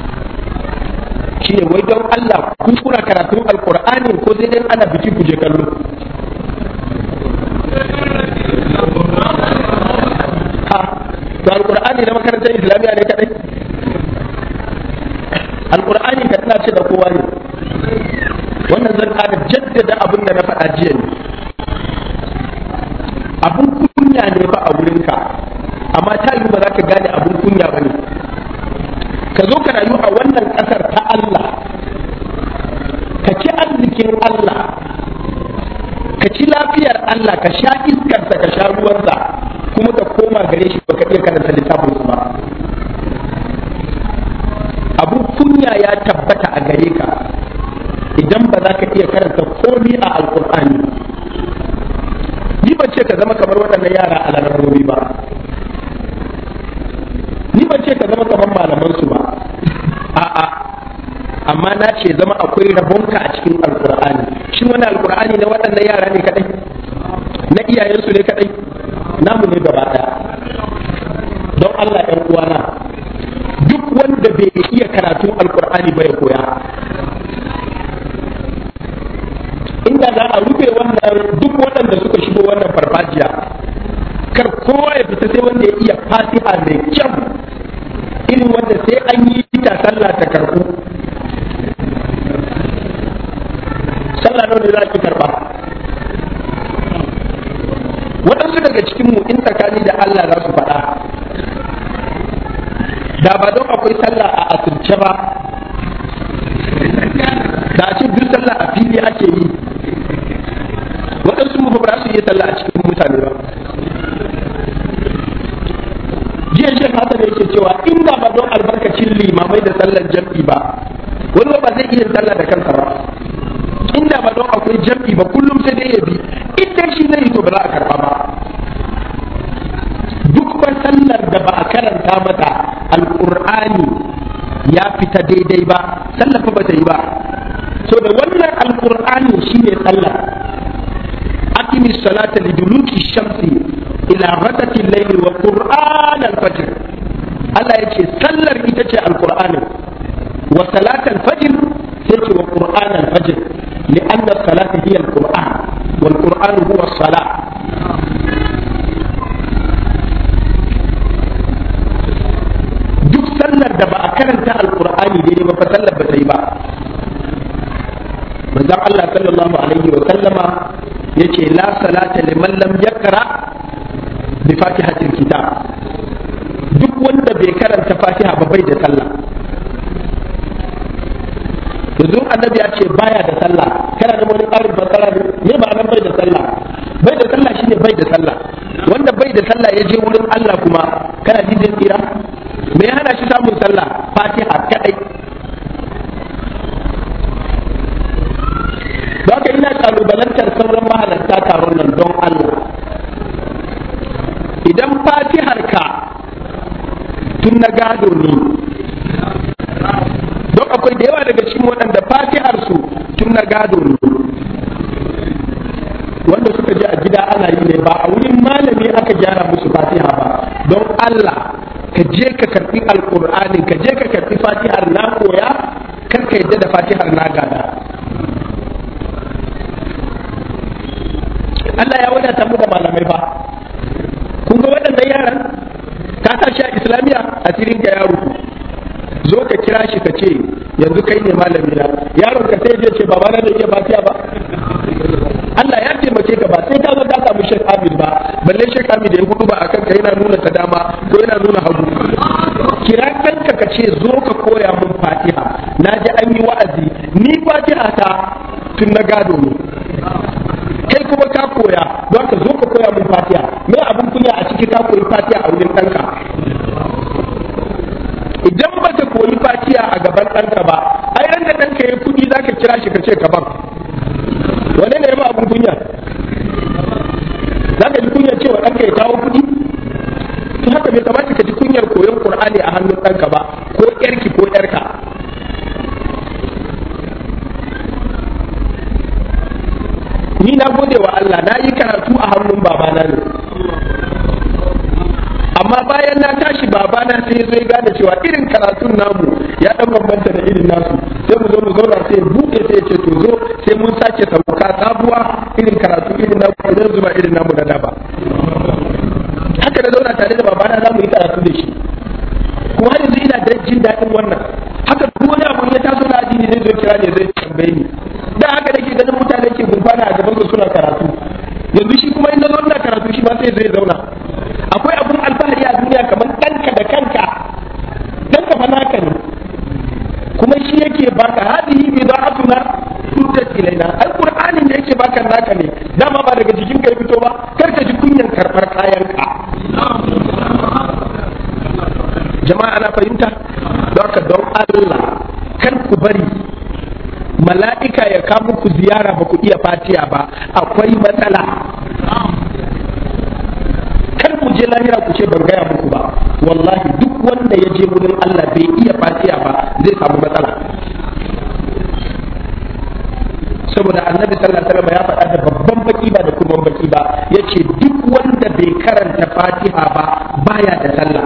shine wai don Allah ku kuna karatun alkur'ani ko sai dai ana biki ku je kallo. Ha, to alkur'ani na makarantar islamiyya ne kadai? Alkur'ani ka tana ce da kowa ne. Wannan zan ƙara jaddada abin da na faɗa jiya ne. Abin kunya ne ba a wurinka, amma ta yi ba za ka gane abin kunya ba ne. Ka zo ka rayu a wannan ƙasar ta Allah, ka ci arzikin Allah, ka ci lafiyar Allah, ka sha iskarsa, ka sha ruwansa, kuma ka koma gare shi ba ka iya karanta littafinsu ba. Abin kunya ya tabbata a gare ka idan ba za ka iya karanta ce ka zama kamar waɗannan yara a larabbobi ba, ni ban ce ka zama kamar malaman su ba, a'a, amma na ce zama akwai rabonka a cikin alkur'ani. Shin wani alkur'ani na waɗannan yara ne kadai, na iyayensu ne kadai, namu ne gaba ɗaya. Don Allah ɗan uwana, duk wanda bai iya karatun alkur'ani ba ya koya. Inda za a rufe wannan duk waɗanda suka shigo wannan farfajiya, kar kowa ya fita sai wanda ya iya fatiha mai kyau, irin wanda sai an yi ta sallah ta karɓu. Sallah nawa ne za ki karɓa? Waɗansu daga cikinmu in tsakani da Allah za su faɗa, da ba don akwai sallah a asirce ba, da a ce duk sallah a fili ake yi, waɗansu mu ba su yi sallah a cikin mutane ba. Jiya Sheikh Hassan yake cewa inda ba don albarkacin limamai da sallar jam'i ba, wani ba zai iya sallah da kansa ba. Inda ba don akwai jam'i ba kullum sai dai ya bi, idan shi zai yi to ba za a karɓa ba. Duk ba sallar da ba a karanta mata alƙur'ani ya fita daidai ba, sallar fa ba ta yi ba. So da wannan alƙur'ani shine sallar. Aqimi salata liduluki shamsi ila ghasaqi al-layli wa qur'an al-fajr. Allah yace sallar ita ce alƙur'ani. Wa salat al-fajr sai ce wa qur'an al-fajr. لأن الصلاة هي القرآن والقرآن هو الصلاة. duk sallar da ba a karanta alkur'ani daidai ba fa sallar ba ta yi ba. Manzon Allah sallallahu alaihi wa sallama yace la salata liman lam yakra bi fatihatil kitab. Duk wanda bai karanta fatiha ba bai da sallah. Yanzu annabi ya ce baya da sallah, kana da wani ƙarin fasara ne ba nan bai da sallah. Bai da sallah shine bai da sallah. Wanda bai da sallah ya je wurin Allah kuma kana jin tsira. Me ya hana shi samun sallah? Fatiha kadai. Don haka ina kalubalantar sauran mahalarta taron nan don Allah. Idan fatihar ka tun na gado ne, don akwai da yawa daga cikin waɗanda fatihar su tun na gado ne, wanda suka je a gida ana yi ne ba a wurin malami aka gyara musu fatiha ba. Don Allah ka je ka karbi alkur'ani, ka je ka karbi fatihar na koya, kar ka yadda da fatihar na gada. Allah ya wadata mu da malamai ba. Kun ga waɗannan yaran ka sa shi a islamiyya, asirin ka yaro zo ka kira shi ka ce yanzu kai ne malami na, yaron ka sai je ce baba na da iya fatiha ba. Allah ya taimake ka ba sai ka zo ka samu Sheikh Hamid ba, balle Sheikh Hamid ya hudu ba akan ka yana nuna ta dama ko yana nuna hagu. Kira kanka ka ce zo ka koya mun fatiha, na ji an yi wa'azi, ni fatiha ta tun na gado ne, kai kuma ka koya, don ka zo ka koya mun fatiha. Me abin kunya a ciki ka koyi fatiha a wurin ɗanka? Idan ba ka koyi fatiha a gaban ɗanka ba, ai ran da ɗanka ya kuɗi za ka kira shi ka ce ka ban. Wane ne ya ba abin kunya? Za ka ji kunyar cewa ɗanka ya kawo kuɗi? To haka bai kamata ka ji kunyar koyon Qur'ani a hannun ɗanka ba, ko ƴarki ko ƴarka. Ni na gode wa Allah, na yi karatu a hannun babana ne. Amma bayan na tashi babana sai zai gane cewa irin karatun namu ya dan bambanta da irin nasu, sai mu zo mu zauna sai buɗe sai ya ce to zo sai mun sake sauka sabuwa irin karatu irin namu idan zuba irin namu na daba. Haka da zauna tare da babana za mu yi karatu da shi, kuma har yanzu ina da jin daɗin wannan. Haka duk wani abu ya taso na addini zai zo kira ne zai tambaye ni. Da haka nake ganin mutane ke gurfana a gaban su suna karatu, yanzu shi kuma in na zo ina karatu shi ma sai zai zauna. Akwai abun alfahari a duniya kamar ɗanka da kanka, ɗanka fa naka ne, kuma shi yake baka hadihi bi da'atuna tuddat ilaina. Alqur'anin da yake baka naka ne, dama ba daga jikin ka fito ba, kar ka ji kunyan karɓar kayanka. Jama'a ana fahimta? Don haka don Allah kar ku bari mala'ika ya kawo muku ziyara ba ku iya fatiha ba, akwai matsala. je lahira ku ce ban gaya muku ba, wallahi duk wanda ya je wurin Allah bai iya fatiha ba zai samu matsala. Saboda annabi sallallahu alaihi wasallam ya faɗa da babban baki ba da kuma baki ba, yace duk wanda bai karanta fatiha ba baya da sallah.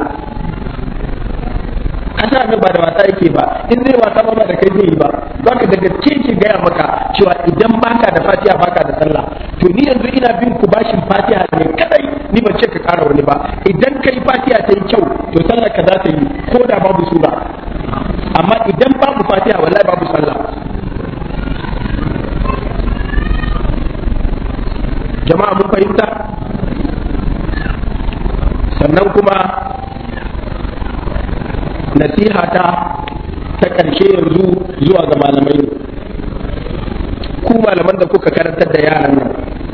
Kasa nan ba da wasa yake ba, in zai wasa ba da kai zai yi ba. Baka daga ce gaya maka cewa idan baka da fatiha baka da sallah. To ni yanzu ina bin ku bashin fatiha ne kadai, ni ban ce ka kara wani ba. Idan kai fatiha ta yi kyau to sallar ka za ta yi ko da babu sura. Amma idan babu fatiha wallahi babu sallah. Jama'a mun fahimta? Sannan kuma nasiha ta ta ƙarshe yanzu zuwa ga malamai, ku malaman da kuka karantar da yaran nan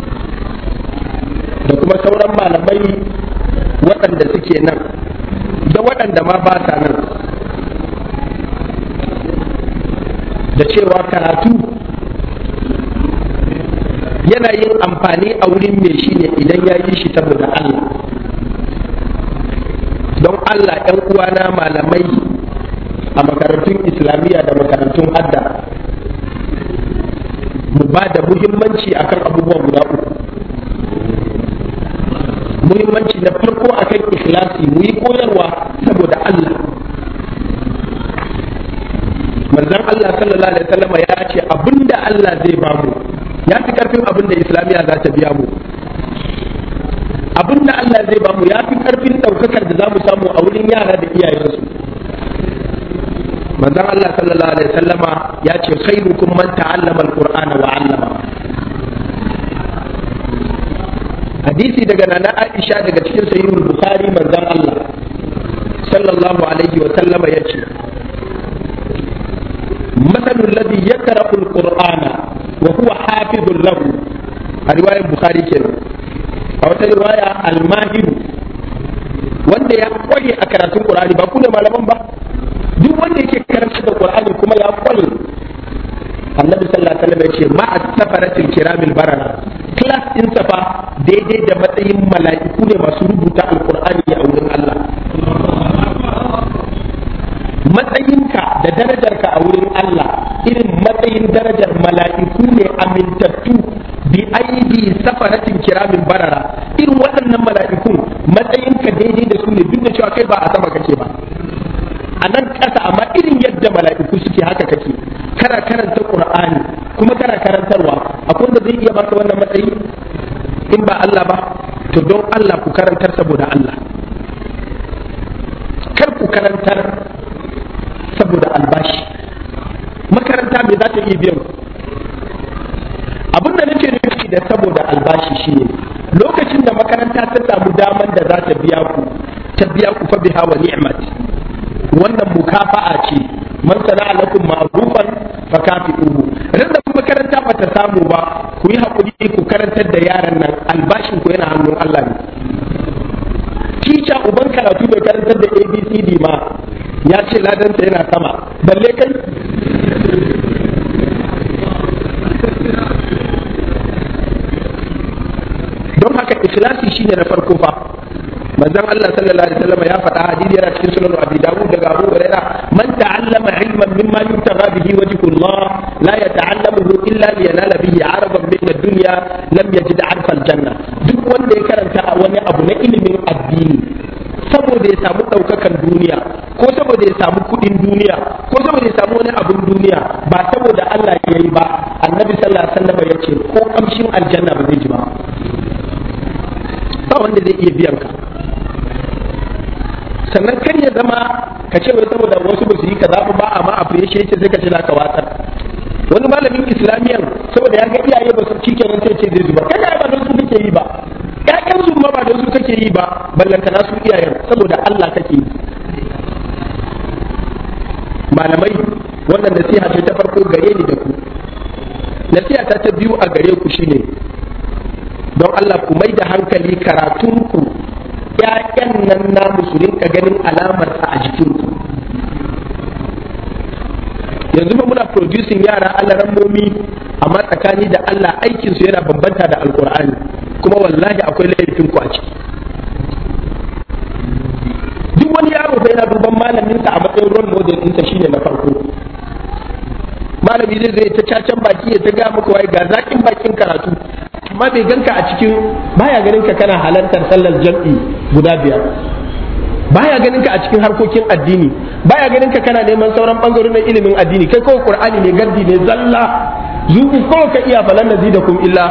da kuma sauran malamai waɗanda suke nan da waɗanda ma ba sa nan, da cewa karatu yana yin amfani a wurin mai shi ne idan ya yi shi saboda Allah. Don Allah ‘yan uwana malamai a makarantun islamiyya da makarantun hadda mu ba da muhimmanci akan abubuwa guda uku. Muhimmanci na farko akan ikhlasi, mu yi koyarwa saboda Allah. Manzon Allah sallallahu alaihi wasallam ya ce abinda Allah zai bamu ya fi karfin abinda islamiyya za ta biya mu. Abinda Allah zai bamu ya fi karfin daukakar da za mu samu a wurin yara da iyayensu. Manzon Allah sallallahu alaihi wasallama ya ce khairukum man ta'allama al-Qur'ana wa 'allama. Hadisi daga Nana Aisha daga cikin Sahihul Bukhari, manzon Allah sallallahu alaihi wasallama ya ce مثل الذي يقرأ القرآن وهو حافظ له، رواية البخاري كده، أو رواية الماهر wanda ya kware a karatun Qur'ani, ba ku ne malaman ba, duk wanda yake karanta da Qur'ani kuma ya kware. Annabi sallallahu alaihi wasallam ya ce ma'a safaratil kiramil barara, class din safa daidai da matsayin mala'iku ne masu rubuta alqur'ani a wurin Allah. Matsayinka da darajarka a wurin Allah irin matsayin darajar mala'iku ne amintattu bi aidi safaratin kiramin barara. Irin waɗannan mala'ikun matsayinka daidai da su ne, duk da cewa kai ba a sama kake ba, a nan ƙasa, amma irin yadda mala'iku suke haka kake. Kana karanta Qur'ani kuma kana karantarwa, akwai wanda zai iya baka wannan matsayi in ba Allah ba? To don Allah ku karantar saboda Allah, kar ku karantar saboda albashi. Makaranta me za ta iya biyan? Abin da nake nufi da saboda albashi shine lokacin da makaranta ta samu daman da za ta biya ku, ta biya ku fa biha wa ni'mat. Wannan mukafa'a ce, man sana'a lakum ma'rufan fa kafi'uhu. Randa makaranta ba ta samu ba, ku yi hakuri ku karantar da yaran nan, albashin ku yana hannun Allah ne. Teacher uban karatu bai karantar da A B C D ma ya ce ladanta yana sama, balle kai. Don haka ikhlasi shine na farko fa. Manzon Allah sallallahu alaihi wasallam ya faɗa hadisi yana cikin sunan Abi Dawud daga Abu Hurairah, man ta'allama ilman mimma yubtagha bihi wajhullah la yata'allamuhu illa liyanala bihi 'aradan min ad-dunya lam yajid 'arfa al-janna. Duk wanda ya karanta wani abu na ilimin addini saboda ya samu ɗaukakan duniya, ko saboda ya samu kuɗin duniya, ko saboda ya samu wani abun duniya, ba saboda Allah ya yi ba, annabi sallallahu alaihi wasallam ya ce ko kamshin aljanna ba zai ji ba. Ba wanda zai iya biyan ka. Sannan kan ya zama ka ce wai saboda wasu ba su yi kaza ba a ma appreciate sai ka ce ka watsar. Wani malamin islamiyan saboda ya ga iyaye ba su ci kenan sai ce zai zuba, kai ba don su kake yi ba, ƴaƴan su ma ba don su kake yi ba, ballantana su iyayen, saboda Allah kake yi. Malamai, wannan nasiha ce ta farko gare ni da ku. Nasiha ta ta biyu a gare ku shine don Allah ku mai da hankali karatunku, ƴaƴan nan namu su rinka ganin alamarsa a jikinku. Yanzu ba muna producing yara alarammomi, amma tsakani da Allah aikinsu yana bambanta da alkur'ani, kuma wallahi akwai laifin ku a ciki. ɗalibinsa a matsayin role model ɗinsa shine na farko. Malami zai zai ta cacan baki ya ta ga maka wai ga zakin bakin karatu, amma bai ganka a cikin, baya ganin ka kana halartar sallar jam'i guda biyar, baya ganin ka a cikin harkokin addini, baya ganin ka kana neman sauran bangarorin ilimin addini, kai kawai Qur'ani ne gardi ne zalla zuku kawai ka iya falan nazidakum illa.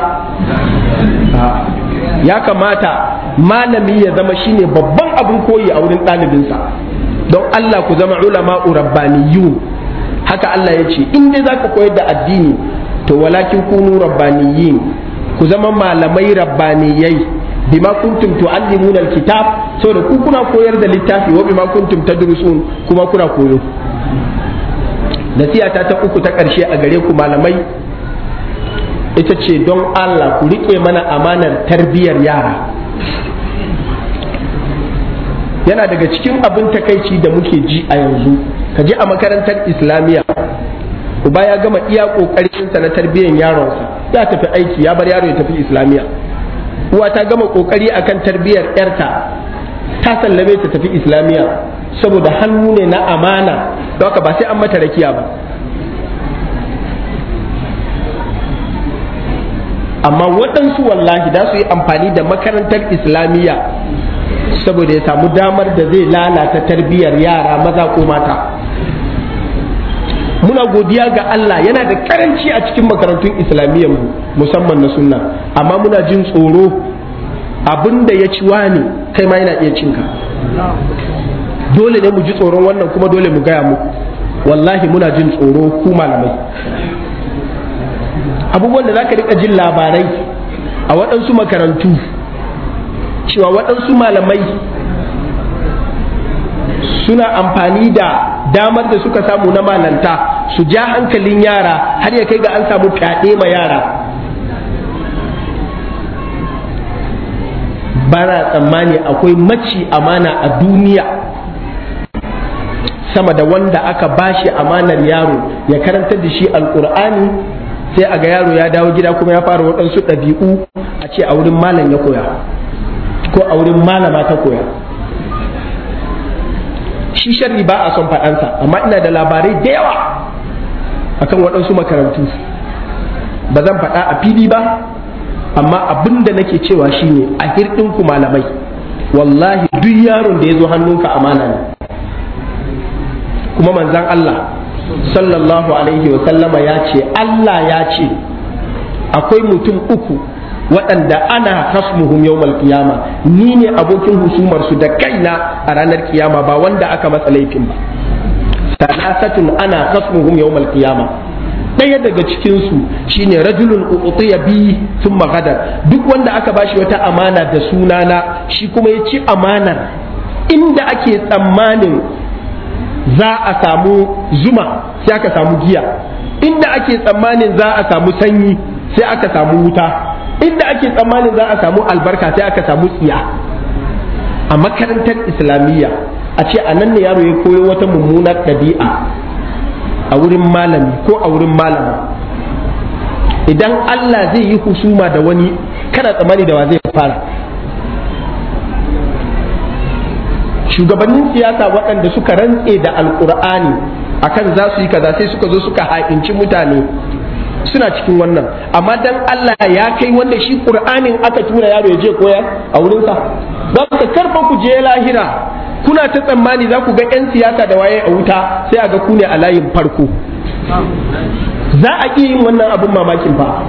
Ya kamata malami ya zama shine babban abin koyi a wurin ɗalibinsa. Don Allah ku zama ulama rabbaniyun, haka Allah ya ce in dai zaka koyar da addini to walakin kunu rabbaniyin, ku zama malamai rabbaniyai, bima kuntum tuallimuna alkitab, saboda ku kuna koyar da littafi, wa bima kuntum tadrusun, kuma kuna koyo. Nasiyata ta uku ta ƙarshe a gare ku malamai ita ce don Allah ku rike mana amanar tarbiyyar yara. Yana daga cikin abin takaici da muke ji a yanzu, ka je a makarantar islamiyya uba ya gama iya kokarinsa na tarbiyyar yaronsa, ya tafi aiki ya bar yaro ya tafi islamiyya. Uwa ta gama kokari akan tarbiyyar yarta, ta sallame ta tafi islamiyya saboda hannu ne na amana, don haka ba sai an mata rakiya ba. Amma waɗansu wallahi da su yi amfani da makarantar islamiyya saboda ya samu damar da zai lalata tarbiyyar yara maza ko mata. Muna godiya ga Allah, yana da karanci a cikin makarantun islamiyyar mu musamman na sunna, amma muna jin tsoro abinda ya ci wani kai ma yana iya cinka. Dole ne mu ji tsoron wannan, kuma dole mu gaya muku wallahi muna jin tsoro ku malamai. Abubuwan da zaka rika jin labarai a waɗansu makarantu cewa waɗansu malamai suna amfani da damar da suka samu na malanta su ja hankalin yara har ya kai ga an samu fyaɗe ma yara. Bana tsammani akwai maci amana a duniya sama da wanda aka bashi amanar yaro ya karantar da shi alƙur'ani, sai a ga yaro ya dawo gida kuma ya fara waɗansu ɗabi'u a ce a wurin malam ya koya ko a wurin malama ta koya. Shi sharri ba a son faɗansa, amma ina da labarai da yawa akan waɗansu makarantu, ba zan faɗa a fili ba, amma abin da nake cewa shine a hirɗinku malamai, wallahi duk yaron da ya zo hannunka amana ne. Kuma manzan Allah sallallahu alaihi wa sallama ya ce, Allah ya ce akwai mutum uku waɗanda ana hasmuhum yawmal qiyama, ni ne abokin husumar su da kaina a ranar kiyama, ba wanda aka masa laifin ba. Salasatun ana hasmuhum yawmal qiyama, ɗaya daga cikin su shine rajulun utiya bi thumma ghadar, duk wanda aka bashi wata amana da sunana shi kuma ya ci amanar, inda ake tsammanin za a samu zuma sai aka samu giya, inda ake tsammanin za a samu sanyi sai aka samu wuta, inda ake tsammanin za a samu albarka sai aka samu tsiya. A makarantar islamiyya a ce a nan ne yaro ya koyo wata mummunar ɗabi'a a wurin malami ko a wurin malama, idan Allah zai yi husuma da wani kana tsammani da wa zai fara? Shugabannin siyasa waɗanda suka rantse da alƙur'ani akan za su yi kaza sai suka zo suka haƙinci mutane suna cikin wannan, amma dan Allah ya kai wanda shi ƙur'anin aka tura yaro ya je koya a wurinsa. Za ka karfa ku je lahira kuna ta tsammani za ku ga 'yan siyasa da waye a wuta, sai a ga ku ne a layin farko. Za a iya yin wannan abin mamakin fa.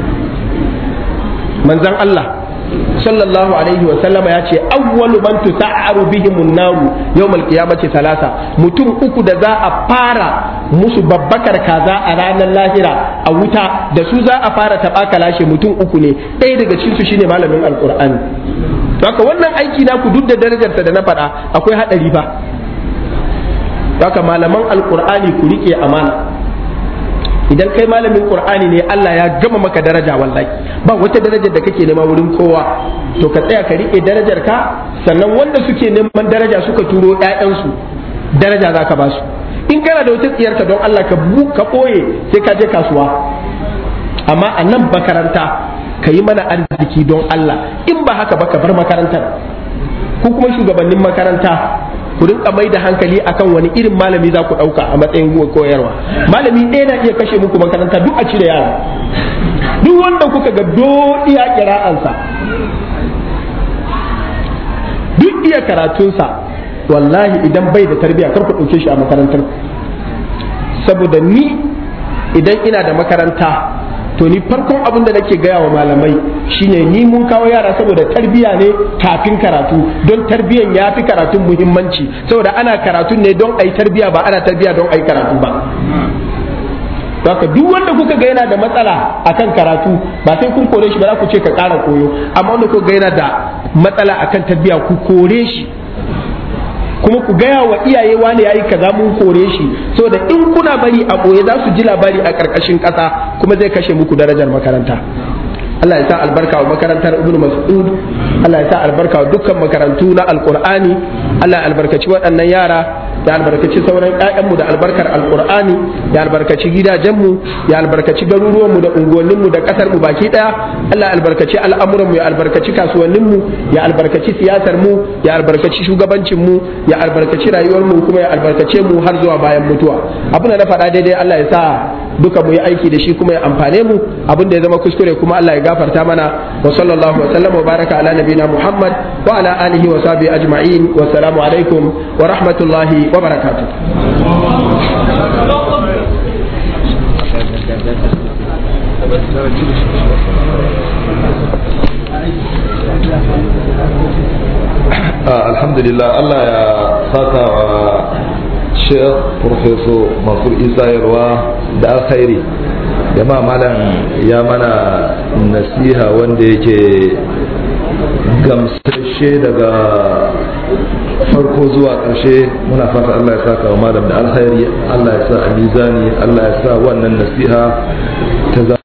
Manzon Allah sallallahu alaihi wa sallama ya ce awwalu man tusa'aru bihim an-nar yawm al-qiyamati thalatha, mutum uku da za a fara musu babbakar kaza a ranar lahira a wuta, da su za a fara taɓa kalashe mutum uku ne, ɗaya daga cikin su shine malamin alqur'ani. Haka wannan aiki na ku duk da darajarsa da na faɗa akwai haɗari fa. Haka malaman alqur'ani ku rike amana. Idan kai malamin qur'ani ne Allah ya gama maka daraja, wallahi ba wata darajar da kake nema wurin kowa, to ka tsaya ka rike darajar ka, sannan wanda suke neman daraja suka turo ƴaƴansu daraja za ka ba su. In kana da wata tsiyarka don Allah ka bu ka ɓoye sai ka je kasuwa, amma a nan makaranta ka yi mana arziki don Allah, in ba haka ba ka bar makarantar. Ku kuma shugabannin makaranta ku rinka mai da hankali akan wani irin malami za ku ɗauka a matsayin koyarwa. Malami ɗaya na iya kashe muku makaranta duk a cire yara. Duk wanda kuka ga do iya kira'ansa, duk iya karatunsa, wallahi idan bai da tarbiyya kar ku ɗauke shi a makarantar. Saboda ni idan ina da makaranta, to ni farkon abin da nake gaya wa malamai shine ni mun kawo yara saboda tarbiya ne kafin karatu, don tarbiyan ya fi karatun muhimmanci, saboda ana karatun ne don a yi tarbiya ba ana tarbiya don a yi karatu ba. Haka duk wanda kuka ga yana da matsala akan karatu ba sai kun kore shi ba, za ku ce ka ƙara koyo, amma wanda kuka ga yana da matsala akan tarbiya ku kore shi, kuma ku gaya wa iyaye wani yayi kaza mun kore shi, saboda in kuna bari a boye za su ji labari a karkashin ƙasa kuma zai kashe muku darajar makaranta. Allah ya sa albarka wa makarantar Ibn Mas'ud, Allah ya sa albarka wa dukkan makarantu na Alqur'ani, Allah ya albarkaci waɗannan yara, ya albarkaci sauran ƴaƴanmu da albarkar Alqur'ani, ya albarkaci gidajenmu, ya albarkaci garuruwanmu da unguwanninmu da ƙasarmu baki ɗaya, Allah ya albarkaci al'amuranmu, ya albarkaci kasuwanninmu, ya albarkaci siyasarmu, ya albarkaci shugabancinmu, ya albarkaci rayuwarmu, kuma ya albarkace mu har zuwa bayan mutuwa. Abin da na faɗa daidai Allah ya sa duka mu yi aiki da shi kuma ya amfane mu, abin da ya zama kuskure kuma Allah ya gafarta mana. Wa sallallahu wa sallam wa baraka ala nabina Muhammad wa ala alihi wa sahbihi ajma'in. Wa assalamu alaikum wa rahmatullahi wa barakatuh. Alhamdulillah, Allah ya saka wa Sheikh Professor Mansur Isa Yarwa da alkhairi. Jama'a malam ya mana nasiha wanda yake gamsashe daga farko zuwa ƙarshe. Muna fata Allah ya saka wa malam da alkhairi, Allah ya sa a mizani, Allah ya sa wannan nasiha ta